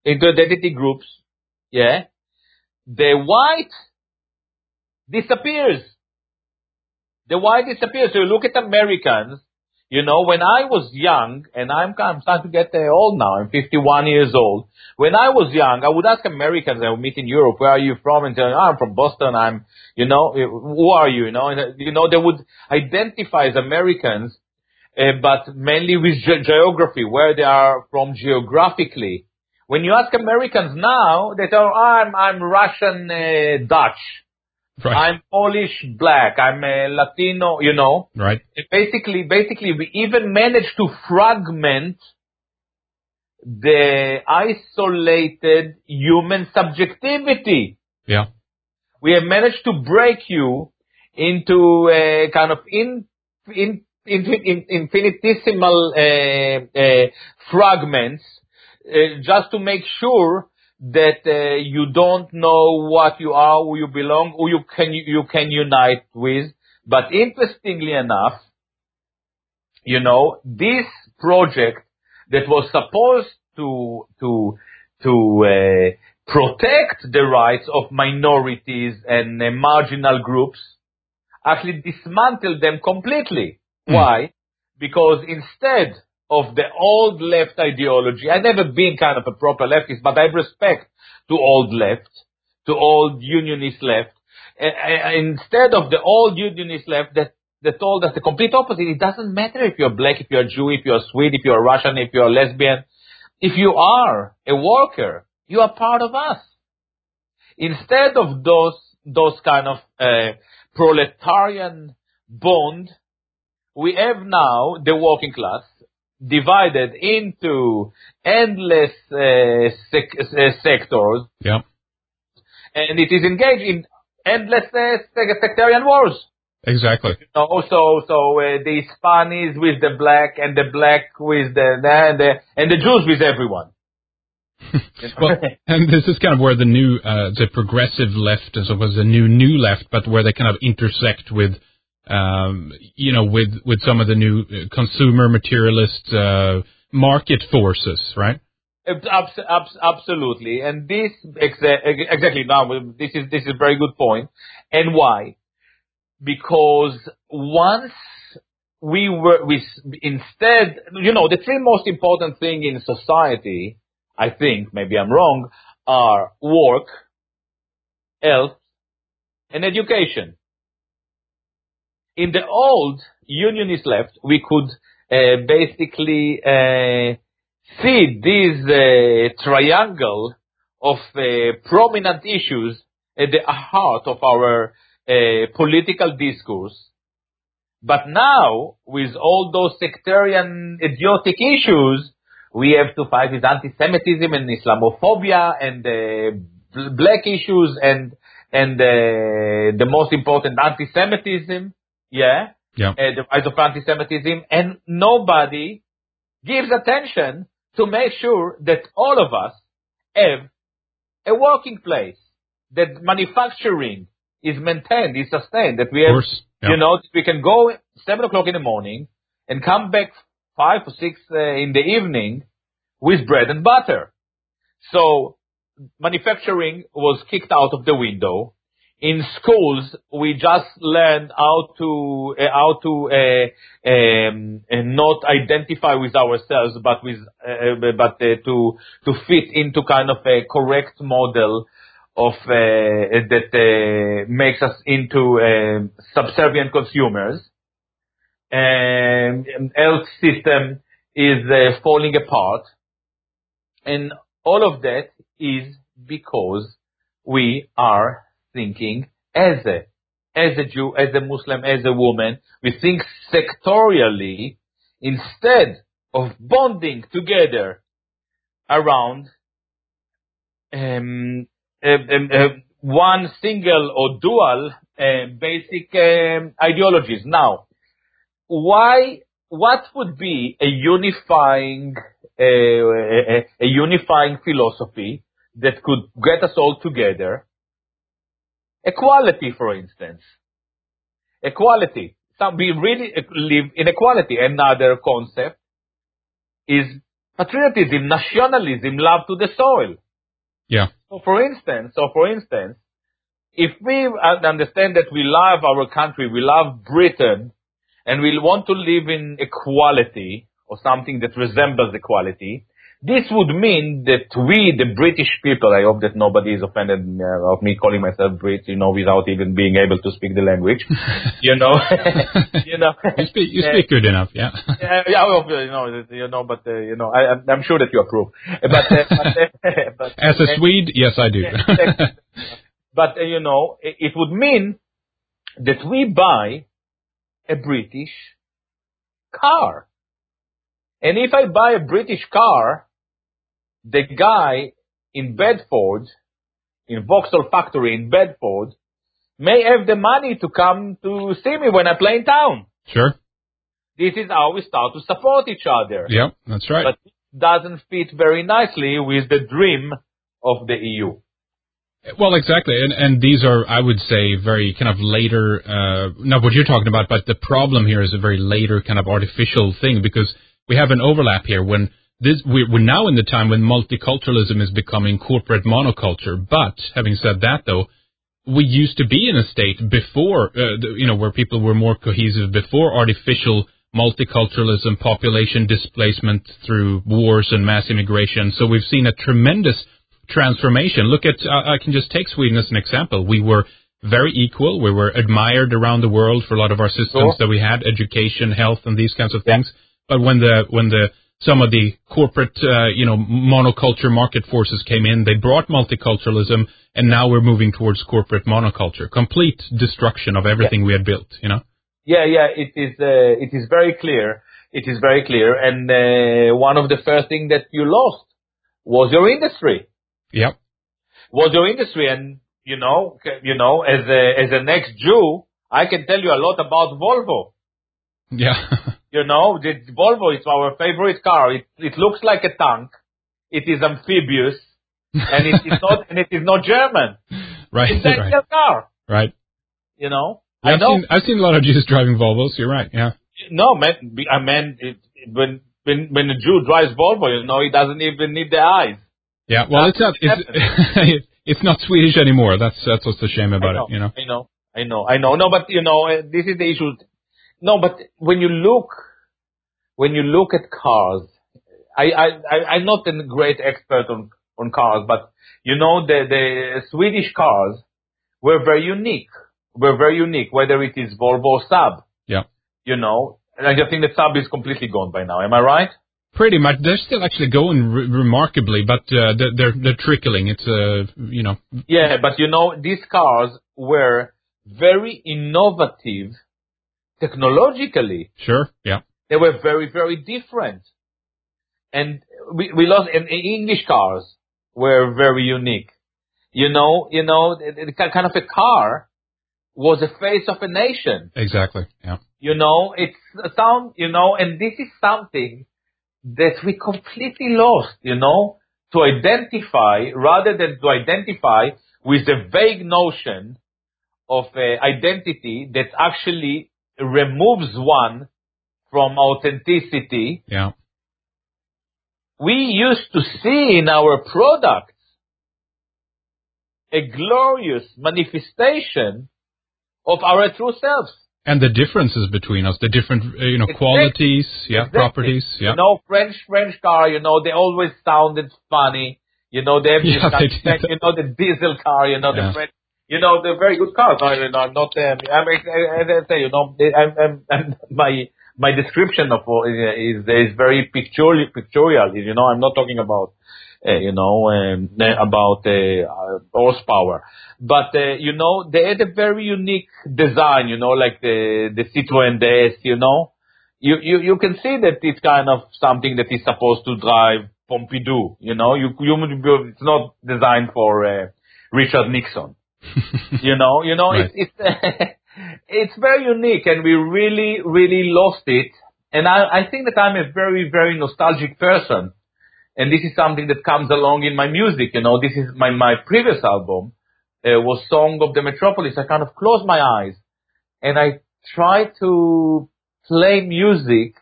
the white disappears. The white disappears. So you look at Americans, when I was young, and I'm starting to get old now, I'm 51 years old. When I was young, I would ask Americans I would meet in Europe, where are you from? And say, I'm from Boston, who are you? They would identify as Americans, but mainly with geography, where they are from geographically. When you ask Americans now, they tell, I'm Russian Dutch. Right. I'm Polish black. I'm a Latino, Right. Basically, we even managed to fragment the isolated human subjectivity. Yeah. We have managed to break you into a kind of infinitesimal fragments, just to make sure that you don't know what you are, who you belong, who you can unite with. But interestingly enough, this project that was supposed to protect the rights of minorities and marginal groups actually dismantled them completely. Why? Because instead of the old left ideology, I've never been kind of a proper leftist, but I have respect to old left, to old unionist left. Instead of the old unionist left that told us the complete opposite. It doesn't matter if you're black, if you're Jew, if you're Swede, if you're Russian, if you're lesbian. If you are a worker, you are part of us. Instead of those kind of proletarian bond, we have now the working class divided into endless sectors. Yeah. And it is engaged in endless sectarian wars. Exactly. So the Hispanics with the black, and the black with and the Jews with everyone. Well, and this is kind of where the new, the progressive left, as opposed to the new left, but where they kind of intersect with, with some of the new consumer materialist market forces, right? Absolutely, and this exactly now this is a very good point. And why? Because once instead, the three most important things in society, I think, maybe I'm wrong, are work, health, and education. In the old unionist left, we could basically see this triangle of prominent issues at the heart of our political discourse. But now, with all those sectarian idiotic issues, we have to fight with anti-Semitism and Islamophobia and black issues and the most important, anti-Semitism. Yeah. The rise of anti-Semitism, and nobody gives attention to make sure that all of us have a working place, that manufacturing is maintained, is sustained, that we have, we can go 7 o'clock in the morning and come back 5 or 6 in the evening with bread and butter. So manufacturing was kicked out of the window. In schools, we just learned how to not identify with ourselves, but to fit into kind of a correct model of that makes us into subservient consumers. And health system is falling apart, and all of that is because we are thinking as a Jew, as a Muslim, as a woman. We think sectorially instead of bonding together around one single or dual basic ideologies. Now, what would be a unifying philosophy that could get us all together? Equality, for instance. Equality. We really live in equality. Another concept is patriotism, nationalism, love to the soil. Yeah. So for instance, if we understand that we love our country, we love Britain, and we want to live in equality, or something that resembles equality, this would mean that we, the British people, I hope that nobody is offended of me calling myself Brit, without even being able to speak the language, You speak good enough, yeah. I'm sure that you approve. But as a Swede, yes, I do. But, it would mean that we buy a British car. And if I buy a British car, the guy in Bedford, in Vauxhall factory in Bedford, may have the money to come to see me when I play in town. Sure. This is how we start to support each other. Yeah, that's right. But it doesn't fit very nicely with the dream of the EU. Well, exactly, and these are, I would say, very kind of later, not what you're talking about, but the problem here is a very later kind of artificial thing, because we have an overlap here when we're now in the time when multiculturalism is becoming corporate monoculture. But having said that, though, we used to be in a state before, where people were more cohesive, before artificial multiculturalism, population displacement through wars and mass immigration. So we've seen a tremendous transformation. Look at, I can just take Sweden as an example. We were very equal. We were admired around the world for a lot of our systems that we had, education, health, and these kinds of things. But when some of the corporate, monoculture market forces came in, they brought multiculturalism, and now we're moving towards corporate monoculture. Complete destruction of everything we had built, Yeah, it is very clear. It is very clear. And one of the first things that you lost was your industry. Yep. Was your industry. And, as an ex-Jew, I can tell you a lot about Volvo. Yeah. The Volvo is our favorite car. It looks like a tank. It is amphibious. And it is not German. Right. It's a car. Right. I know. I've seen a lot of Jews driving Volvos. You're right. Yeah. No, man. I mean, when a Jew drives Volvo, he doesn't even need the eyes. Yeah. Well, it's not. It's not Swedish anymore. That's what's the shame about it. I know. No, but this is the issue. No, but when you look at cars, I'm not a great expert on cars, but the Swedish cars were very unique. Whether it is Volvo or Saab. Yeah. And I just think that Saab is completely gone by now. Am I right? Pretty much. They're still actually going remarkably, but they're trickling. It's Yeah, but these cars were very innovative technologically. Sure. Yeah. They were very, very different. And we lost, and English cars were very unique. Kind of a car was the face of a nation. Exactly. Yeah. It's a sound, and this is something that we completely lost, to identify, rather than to identify with the vague notion of identity that actually removes one from authenticity. Yeah. We used to see in our products a glorious manifestation of our true selves. And the differences between us, the different, qualities, properties, French car, they always sounded funny. They have this the diesel car, the French, they're very good cars. I'm not, my description of is very pictorial. I'm not talking about, horsepower. But, they had a very unique design, like the Citroën DS, You can see that it's kind of something that is supposed to drive Pompidou, it's not designed for Richard Nixon. Right. It's very unique, and we really, really lost it. And I think that I'm a very, very nostalgic person. And this is something that comes along in my music. This is my previous album was Song of the Metropolis. I kind of close my eyes and I try to play music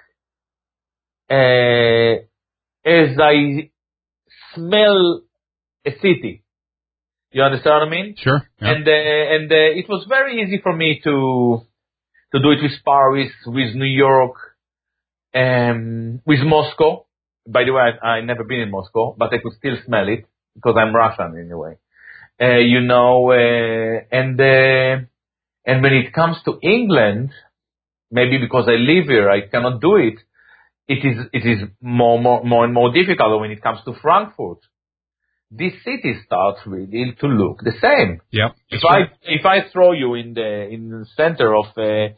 as I smell a city. You understand what I mean? Sure. Yeah. And it was very easy for me to do it with Paris, with New York, with Moscow. By the way, I never been in Moscow, but I could still smell it because I'm Russian anyway. And when it comes to England, maybe because I live here, I cannot do it. It is more and more difficult when it comes to Frankfurt. this city starts really to look the same. Yeah. If I throw you in the center of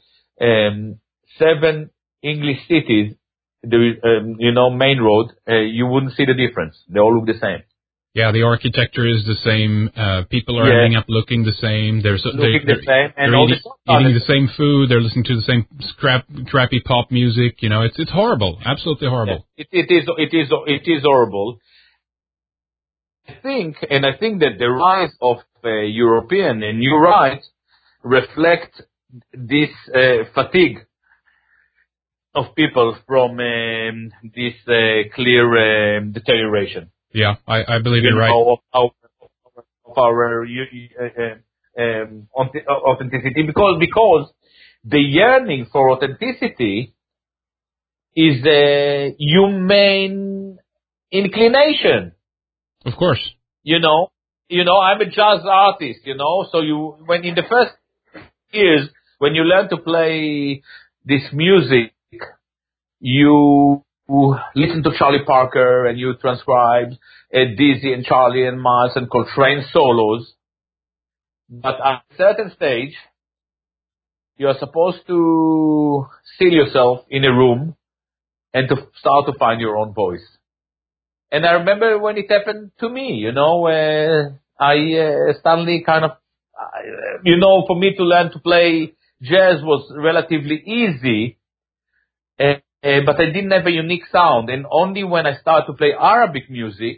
7 English cities, main road, you wouldn't see the difference. They all look the same. Yeah, the architecture is the same. People are ending up looking the same. They're eating the same food. They're listening to the same crappy pop music. It's horrible. Absolutely horrible. Yeah, it is horrible. I think that the rise of European and new rights reflect this fatigue of people from this clear deterioration. Yeah, I believe you're right. Of our authenticity, because the yearning for authenticity is a human inclination. Of course. I'm a jazz artist, so when in the first years, when you learn to play this music, you listen to Charlie Parker and you transcribe Dizzy and Charlie and Miles and Coltrane solos. But at a certain stage, you are supposed to seal yourself in a room and to start to find your own voice. And I remember when it happened to me, I suddenly kind of, for me to learn to play jazz was relatively easy, but I didn't have a unique sound. And only when I started to play Arabic music,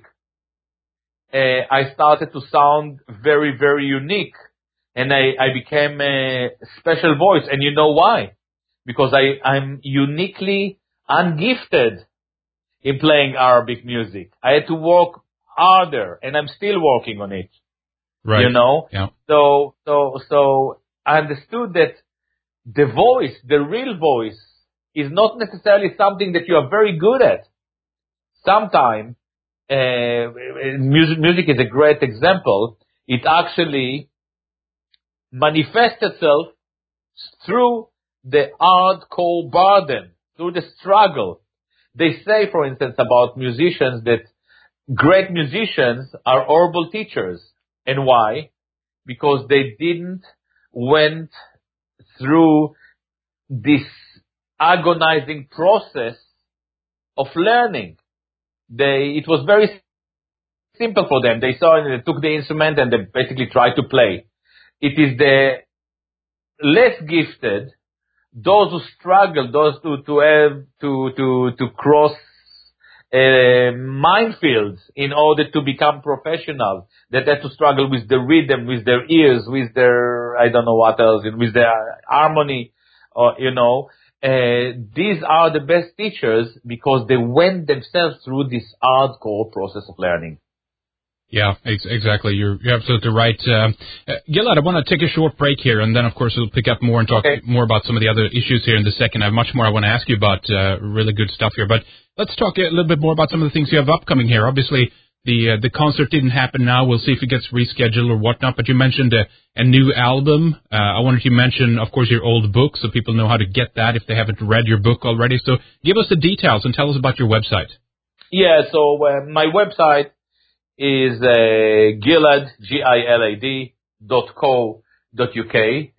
I started to sound very, very unique. And I became a special voice. And you know why? Because I'm uniquely ungifted in playing Arabic music. I had to work harder, and I'm still working on it. Right. Yeah. So I understood that the voice, the real voice, is not necessarily something that you are very good at. Sometimes, music is a great example. It actually manifests itself through the hardcore burden, through the struggle. They say, for instance, about musicians that great musicians are horrible teachers. And why? Because they didn't went through this agonizing process of learning. It was very simple for them. They took the instrument and they basically tried to play. It is the less gifted, those who struggle, those to cross minefields in order to become professional, that have to struggle with the rhythm, with their ears, with their, I don't know what else, with their harmony, these are the best teachers because they went themselves through this hardcore process of learning. Yeah, exactly. You're absolutely right. Gilad, I want to take a short break here, and then, of course, we'll pick up more and talk more about some of the other issues here in the second. I have much more I want to ask you about, really good stuff here. But let's talk a little bit more about some of the things you have upcoming here. Obviously, the concert didn't happen now. We'll see if it gets rescheduled or whatnot. But you mentioned a new album. I wanted to mention, of course, your old book, so people know how to get that if they haven't read your book already. So give us the details and tell us about your website. Yeah, so my website is Gilad, GILAD.co.uk,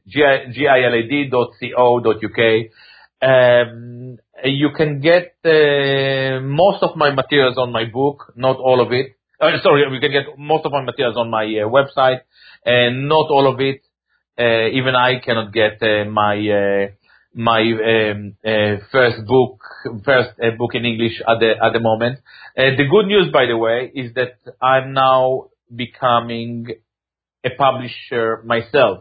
GILAD.co.uk. You can get most of my materials on my book, not all of it. You can get most of my materials on my website, and not all of it. Even I cannot get my first book in English at the moment. The good news, by the way, is that I'm now becoming a publisher myself.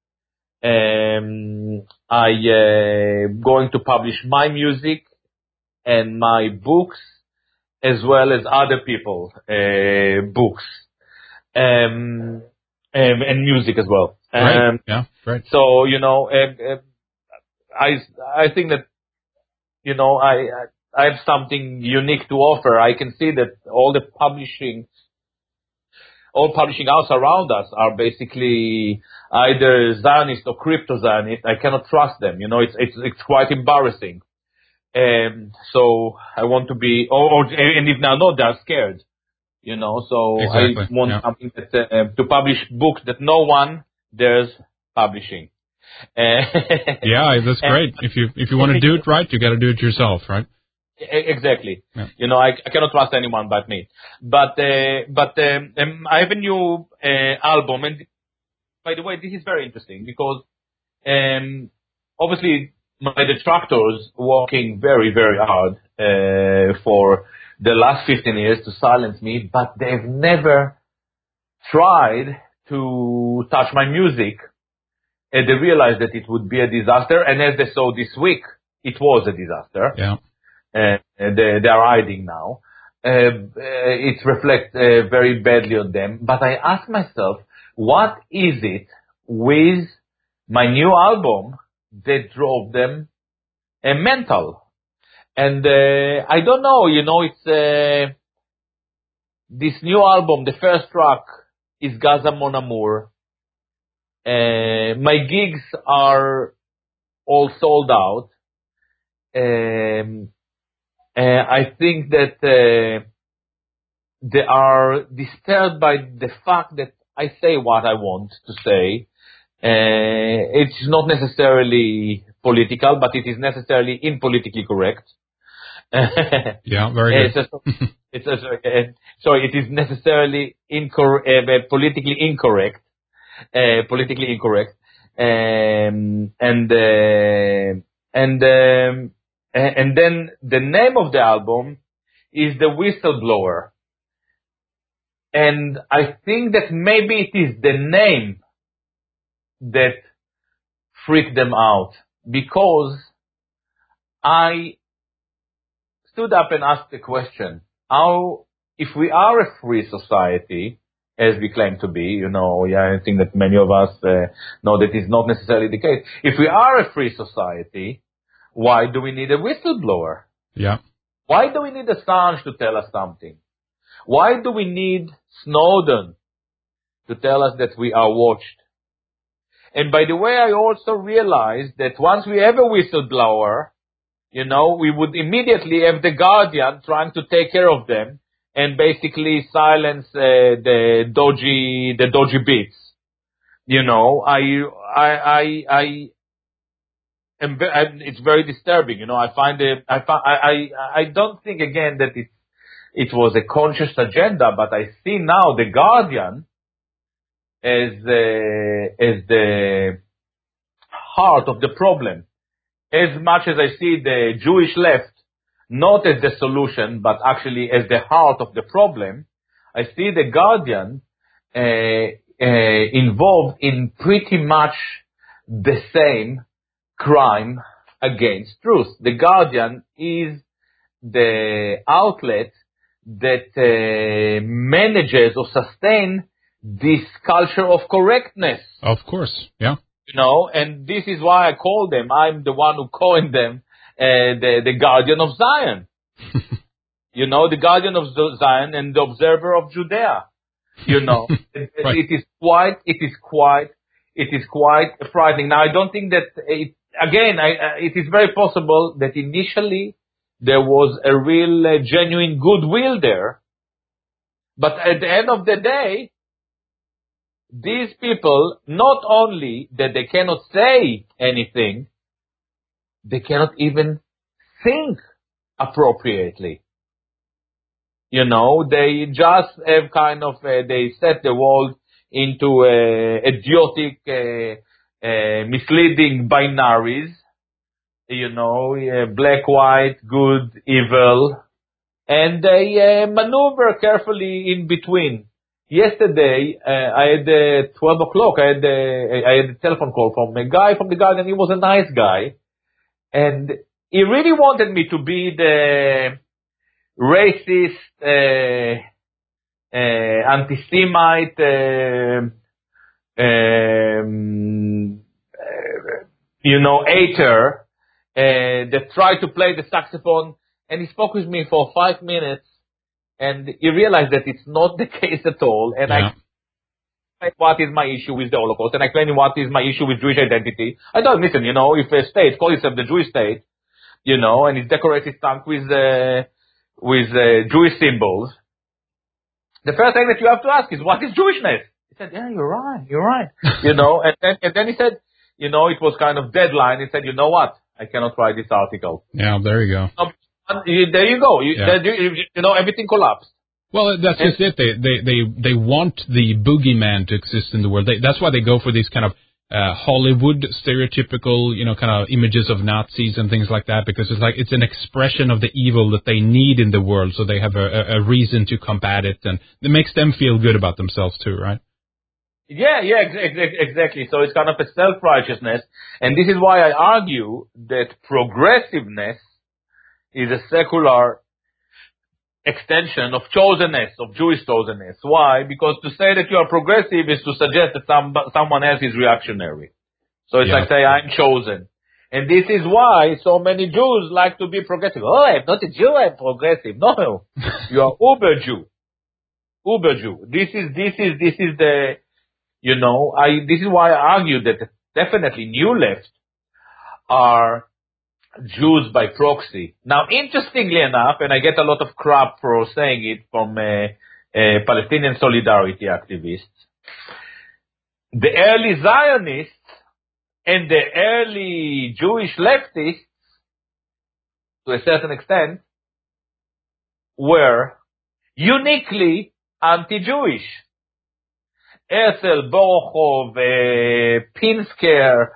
I going to publish my music and my books as well as other people's books and music as well. Right. Yeah. Right. So I think that I have something unique to offer. I can see that all publishing houses around us are basically either Zionist or crypto Zionist. I cannot trust them. It's quite embarrassing. So I want to be, and if now not, they're scared. You know, so Exactly. I want something that to publish books that no one dares publishing. Yeah, that's great. If you want to do it right, you got to do it yourself, right? Exactly. Yeah. You know, I cannot trust anyone but me. But I have a new album, and by the way, this is very interesting because obviously my detractors working very, very hard for the last 15 years to silence me, but they've never tried to touch my music. And they realized that it would be a disaster, and as they saw this week, it was a disaster. Yeah. They are hiding now. It reflects very badly on them. But I ask myself, what is it with my new album that drove them mental? And I don't know. You know, it's this new album. The first track is Gaza Mon Amour. My gigs are all sold out. I think that they are disturbed by the fact that I say what I want to say. It's not necessarily political, but it is necessarily impolitically correct. Yeah, very good. Sorry, it is necessarily politically incorrect. Politically incorrect. And then the name of the album is The Whistleblower. And I think that maybe it is the name that freaked them out, because I stood up and asked the question, how, if we are a free society, as we claim to be, you know, I think that many of us know that is not necessarily the case. If we are a free society, why do we need a whistleblower? Yeah. Why do we need Assange to tell us something? Why do we need Snowden to tell us that we are watched? And by the way, I also realized that once we have a whistleblower, you know, we would immediately have the Guardian trying to take care of them and basically silence the dodgy bits. You know, it's very disturbing. You know, I don't think again that it was a conscious agenda, but I see now the Guardian as the heart of the problem. As much as I see the Jewish left not as the solution, but actually as the heart of the problem, I see the Guardian involved in pretty much the same crime against truth. The Guardian is the outlet that manages or sustains this culture of correctness. Of course, yeah. You know, and this is why I call them, I'm the one who coined them, the Guardian of Zion. You know, the Guardian of Zion and the Observer of Judea. You know, Right. it is quite frightening. Now, I don't think that it is very possible that initially there was a real genuine goodwill there, but at the end of the day, these people, not only that they cannot say anything, they cannot even think appropriately. You know, they just have kind of, they set the world into idiotic, misleading binaries, you know, black, white, good, evil, and they maneuver carefully in between. Yesterday, I had 12 o'clock, I had a telephone call from a guy from the Guardian. He was a nice guy, and he really wanted me to be the racist, anti-Semite, hater, that tried to play the saxophone, and he spoke with me for 5 minutes, and he realized that it's not the case at all, and I explained what is my issue with the Holocaust, and I explained what is my issue with Jewish identity. I don't listen, you know, if a state calls itself the Jewish state, you know, and it decorates its tank with Jewish symbols, the first thing that you have to ask is, what is Jewishness? He said, yeah, you're right. And then he said, it was kind of deadline. He said, you know what? I cannot write this article. Yeah, there you go. There you go. Everything collapsed. Well, that's just it. They want the boogeyman to exist in the world. That's why they go for these kind of Hollywood stereotypical, kind of images of Nazis and things like that, because it's an expression of the evil that they need in the world, so they have a reason to combat it, and it makes them feel good about themselves too, right? Yeah, exactly. So it's kind of a self-righteousness, and this is why I argue that progressiveness is a secular extension of chosenness, of Jewish chosenness. Why? Because to say that you are progressive is to suggest that someone else is reactionary. So it's like say, I'm chosen. And this is why so many Jews like to be progressive. Oh, I'm not a Jew, I'm progressive. No, you are uber Jew. Uber Jew. This is the, this is why I argue that definitely New Left are Jews by proxy. Now, interestingly enough, and I get a lot of crap for saying it from Palestinian solidarity activists, the early Zionists and the early Jewish leftists, to a certain extent, were uniquely anti-Jewish. Herzl, Borchov, Pinsker,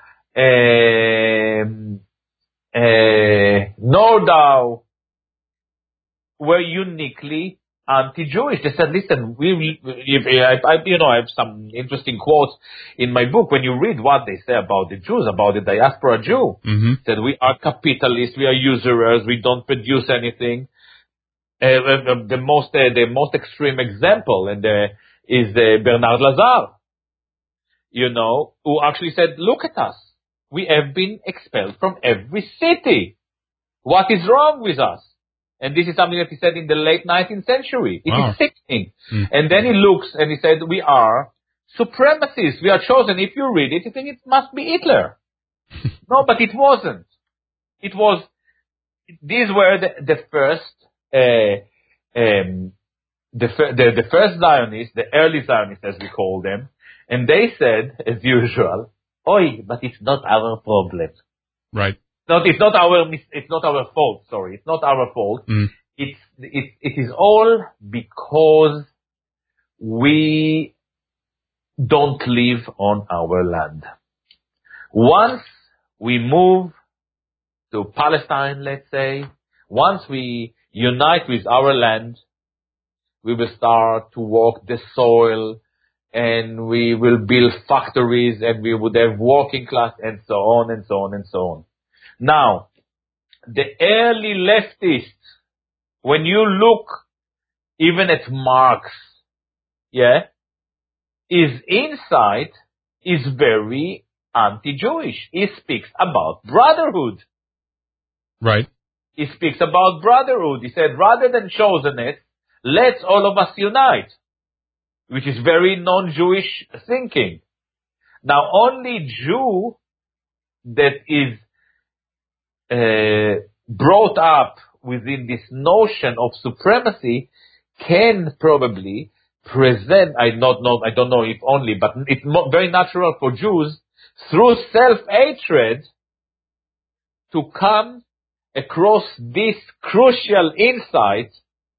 Nordau were uniquely anti-Jewish. They said, listen, I have some interesting quotes in my book. When you read what they say about the Jews, about the diaspora Jew, said we are capitalists, we are usurers, we don't produce anything. The most extreme example is Bernard Lazare, who actually said, look at us. We have been expelled from every city. What is wrong with us? And this is something that he said in the late 19th century. It is sickening. And then he looks and he said, we are supremacists. We are chosen. If you read it, you think it must be Hitler. No, but it wasn't. These were the first, the first Zionists, the early Zionists as we call them. And they said, as usual, oi, but it's not our problem. Right. It's not our fault, sorry. It's not our fault. It is all because we don't live on our land. Once we move to Palestine, let's say, once we unite with our land, we will start to walk the soil, and we will build factories, and we would have working class, and so on, and so on, and so on. Now, the early leftists, when you look even at Marx, his insight is very anti-Jewish. He speaks about brotherhood. Right. He speaks about brotherhood. He said, rather than chosenness, let's all of us unite, which is very non-Jewish thinking. Now, only Jew that is brought up within this notion of supremacy can probably present, I don't know if only, but it's very natural for Jews, through self-hatred, to come across this crucial insight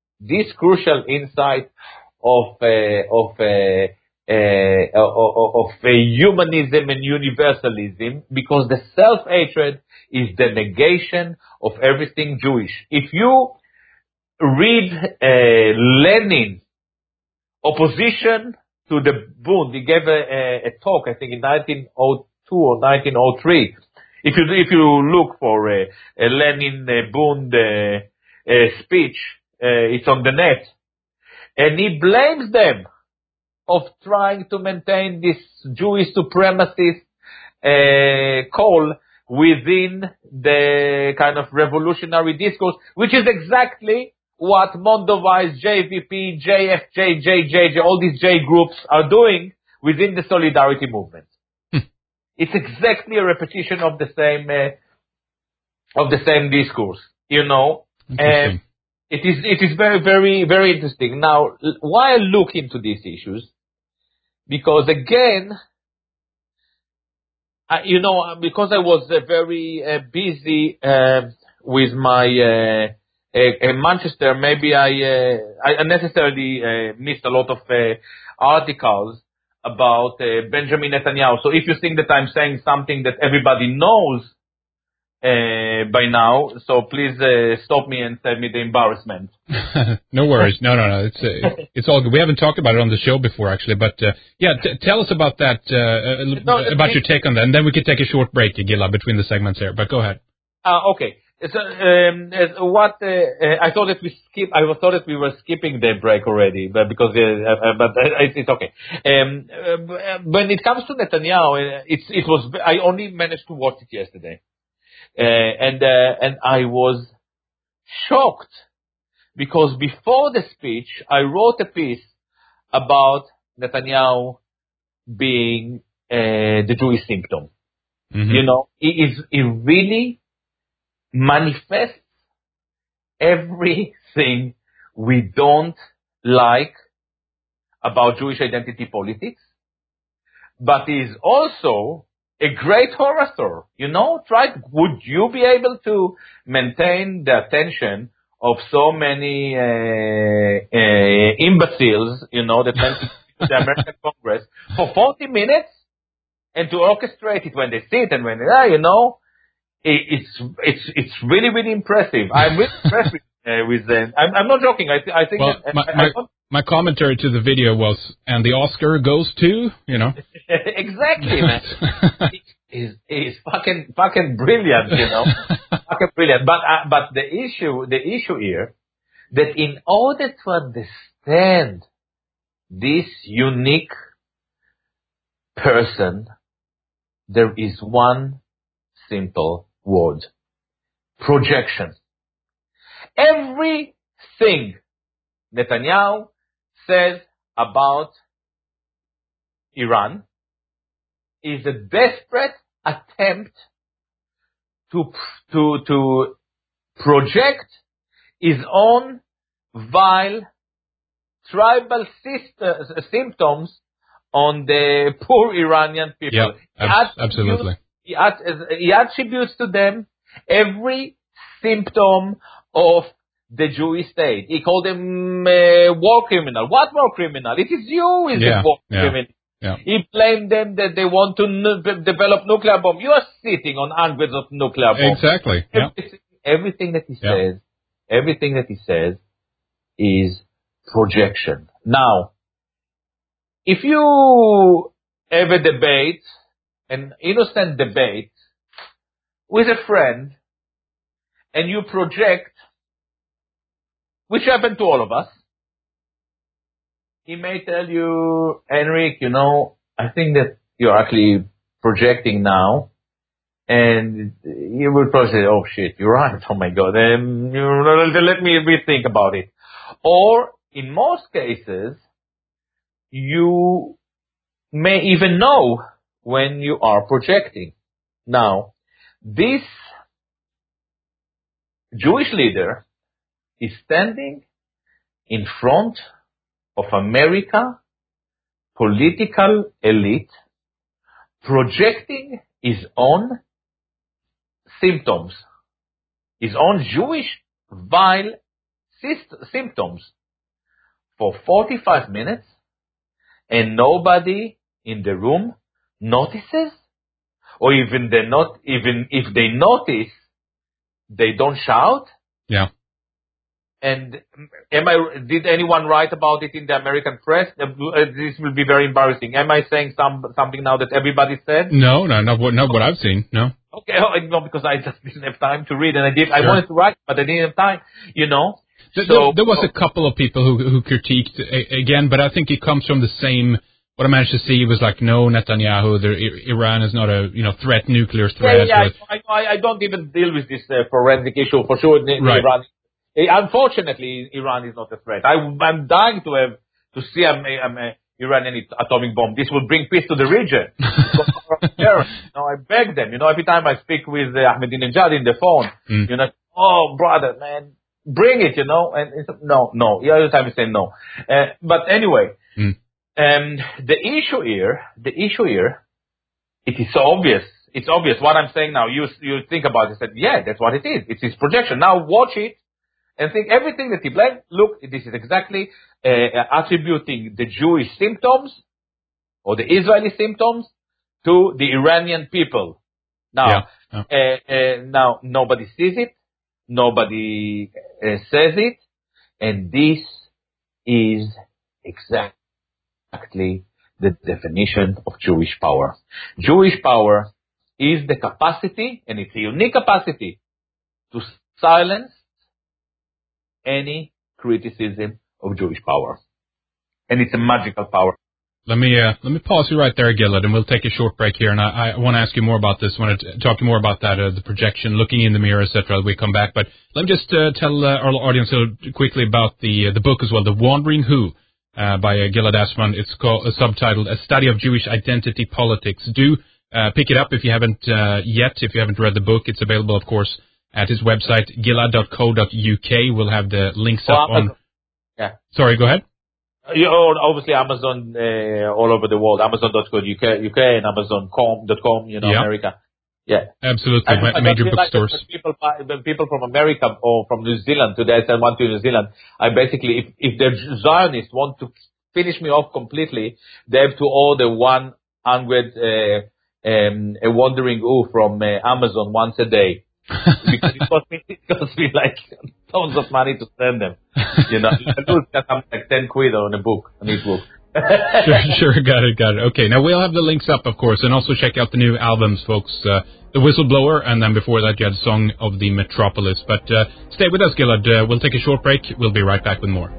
of humanism and universalism, because the self-hatred is the negation of everything Jewish. If you read Lenin's opposition to the Bund, he gave a talk, I think in 1902 or 1903. If you look for a Lenin Bund speech, it's on the net, and he blames them of trying to maintain this Jewish supremacist call within the kind of revolutionary discourse, which is exactly what Mondovai's JVP, JFJ, JJJ, all these J groups are doing within the Solidarity movement. It's exactly a repetition of the same discourse, It is very, very, very interesting. Now, why I look into these issues? Because again, because I was very busy with my Manchester, maybe I unnecessarily missed a lot of articles about Benjamin Netanyahu. So if you think that I'm saying something that everybody knows by now, so please stop me and save me the embarrassment. No worries. No. It's all good. We haven't talked about it on the show before, actually, but tell us about that, about your take on that, and then we could take a short break, Gila, between the segments here. But go ahead. Okay. So I thought that we were skipping the break already, but because it's okay. When it comes to Netanyahu, I only managed to watch it yesterday. And I was shocked because before the speech, I wrote a piece about Netanyahu being the Jewish symptom. Mm-hmm. He really manifests everything we don't like about Jewish identity politics, but he's also a great orator, would you be able to maintain the attention of so many imbeciles, that went to the American Congress for 40 minutes and to orchestrate it when they sit and when it's really, really impressive. I'm really impressed with them. I'm not joking. I think my commentary to the video was, and the Oscar goes to, Exactly, man. He's fucking brilliant, fucking brilliant. But the issue here, that in order to understand this unique person, there is one simple word: projection. Everything Netanyahu says about Iran is a desperate attempt to project his own vile tribal symptoms on the poor Iranian people. Yeah, absolutely. He attributes to them every symptom of the Jewish state. He called them war criminal. What war criminal? It is you who is the war criminal. Yeah. He blamed them that they want to develop nuclear bomb. You are sitting on hundreds of nuclear bombs. Exactly. Yeah. Everything that he says is projection. Now, if you have a debate, an innocent debate with a friend, and you project, which happened to all of us, he may tell you, Henrik, I think that you're actually projecting now. And you will probably say, oh shit, you're right. Oh my God. Let me rethink about it. Or in most cases, you may even know when you are projecting. Now, this Jewish leader is standing in front of America political elite, projecting his own symptoms, his own Jewish vile symptoms for 45 minutes, and nobody in the room notices, or even if they notice, they don't shout. Yeah. And did anyone write about it in the American press? This will be very embarrassing. Am I saying something now that everybody said? No, not what I've seen. No. Okay, no, because I just didn't have time to read, and I wanted to write, but I didn't have time. There was a couple of people who critiqued again, but I think it comes from the same. What I managed to see was like, no, Netanyahu, Iran is not a nuclear threat. Yeah, I don't even deal with this forensic issue for sure. Right. Iran. Unfortunately, Iran is not a threat. I'm dying to see an Iranian atomic bomb. This will bring peace to the region. I beg them. Every time I speak with Ahmadinejad in the phone, oh brother, man, bring it, you know. And it's, no. The other time you say no. But anyway, the issue here, it is so obvious. It's obvious what I'm saying now. You think about it, said, yeah, that's what it is. It's his projection. Now watch it and think everything that he blamed. Look, this is exactly attributing the Jewish symptoms or the Israeli symptoms to the Iranian people. Now, now nobody sees it, nobody says it, and this is exactly the definition of Jewish power. Jewish power is the capacity, and it's a unique capacity, to silence any criticism of Jewish power. And it's a magical power. Let me pause you right there, Gilad, and we'll take a short break here. And I want to ask you more about this. I want to talk to you more about that, the projection, looking in the mirror, etc. We come back, but let me just tell our audience quickly about the book as well, The Wandering Who, by Gilad Assmann. It's called subtitled "A Study of Jewish Identity Politics." Do pick it up if you haven't yet. If you haven't read the book, it's available, of course, at his website gilad.co.uk. We'll have the links up on. Yeah. Sorry, go ahead. Obviously, Amazon all over the world, Amazon.co.uk and Amazon.com, you know, yeah. America. Yeah, absolutely. Major bookstores. People from America or from New Zealand today, I went to New Zealand. I basically, if the Zionists want to finish me off completely, they have to order 100 a Wandering Who from Amazon once a day. Because it cost me like tons of money to send them. You know, I lose like 10 quid on each book. Sure, got it. Okay, now we'll have the links up, of course, and also check out the new albums, folks. The Whistleblower, and then before that you had Song of the Metropolis. But stay with us, Gilad. We'll take a short break. We'll be right back with more.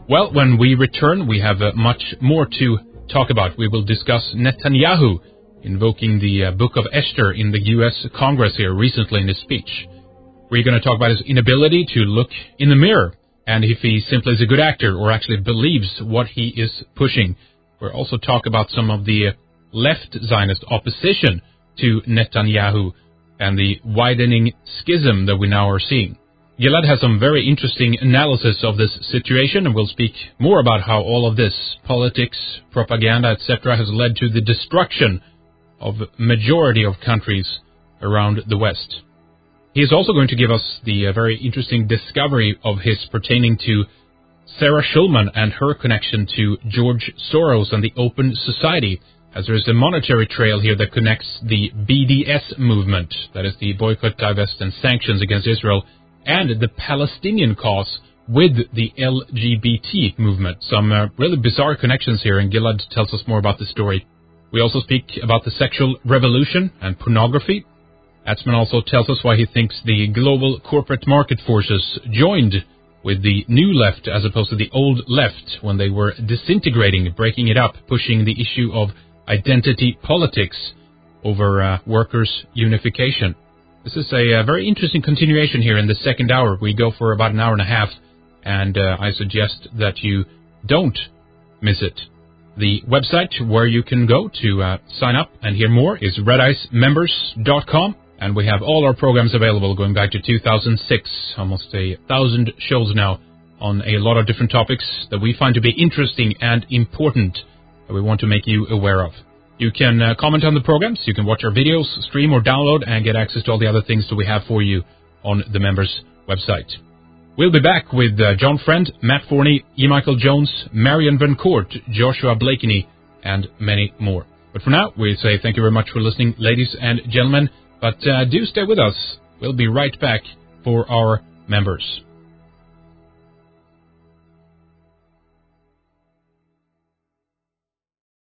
Well, when we return, we have much more to talk about. We will discuss Netanyahu invoking the Book of Esther in the U.S. Congress here recently in his speech. We're going to talk about his inability to look in the mirror and if he simply is a good actor or actually believes what he is pushing. We'll also talk about some of the left Zionist opposition to Netanyahu and the widening schism that we now are seeing. Gilad has some very interesting analysis of this situation, and we'll speak more about how all of this, politics, propaganda, etc., has led to the destruction of majority of countries around the West. He is also going to give us the very interesting discovery of his pertaining to Sarah Schulman and her connection to George Soros and the Open Society, as there is a monetary trail here that connects the BDS movement, that is the boycott, divest, and sanctions against Israel, and the Palestinian cause with the LGBT movement. Some really bizarre connections here, and Gilad tells us more about the story. We also speak about the sexual revolution and pornography. Atzmon also tells us why he thinks the global corporate market forces joined with the new left as opposed to the old left when they were disintegrating, breaking it up, pushing the issue of identity politics over workers' unification. This is a very interesting continuation here in the second hour. We go for about an hour and a half, and I suggest that you don't miss it. The website where you can go to sign up and hear more is redicemembers.com, and we have all our programs available going back to 2006, almost 1,000 shows now on a lot of different topics that we find to be interesting and important that we want to make you aware of. You can comment on the programs, you can watch our videos, stream or download, and get access to all the other things that we have for you on the members' website. We'll be back with John Friend, Matt Forney, E. Michael Jones, Marion Van Court, Joshua Blakeney, and many more. But for now, we say thank you very much for listening, ladies and gentlemen, but do stay with us. We'll be right back for our members.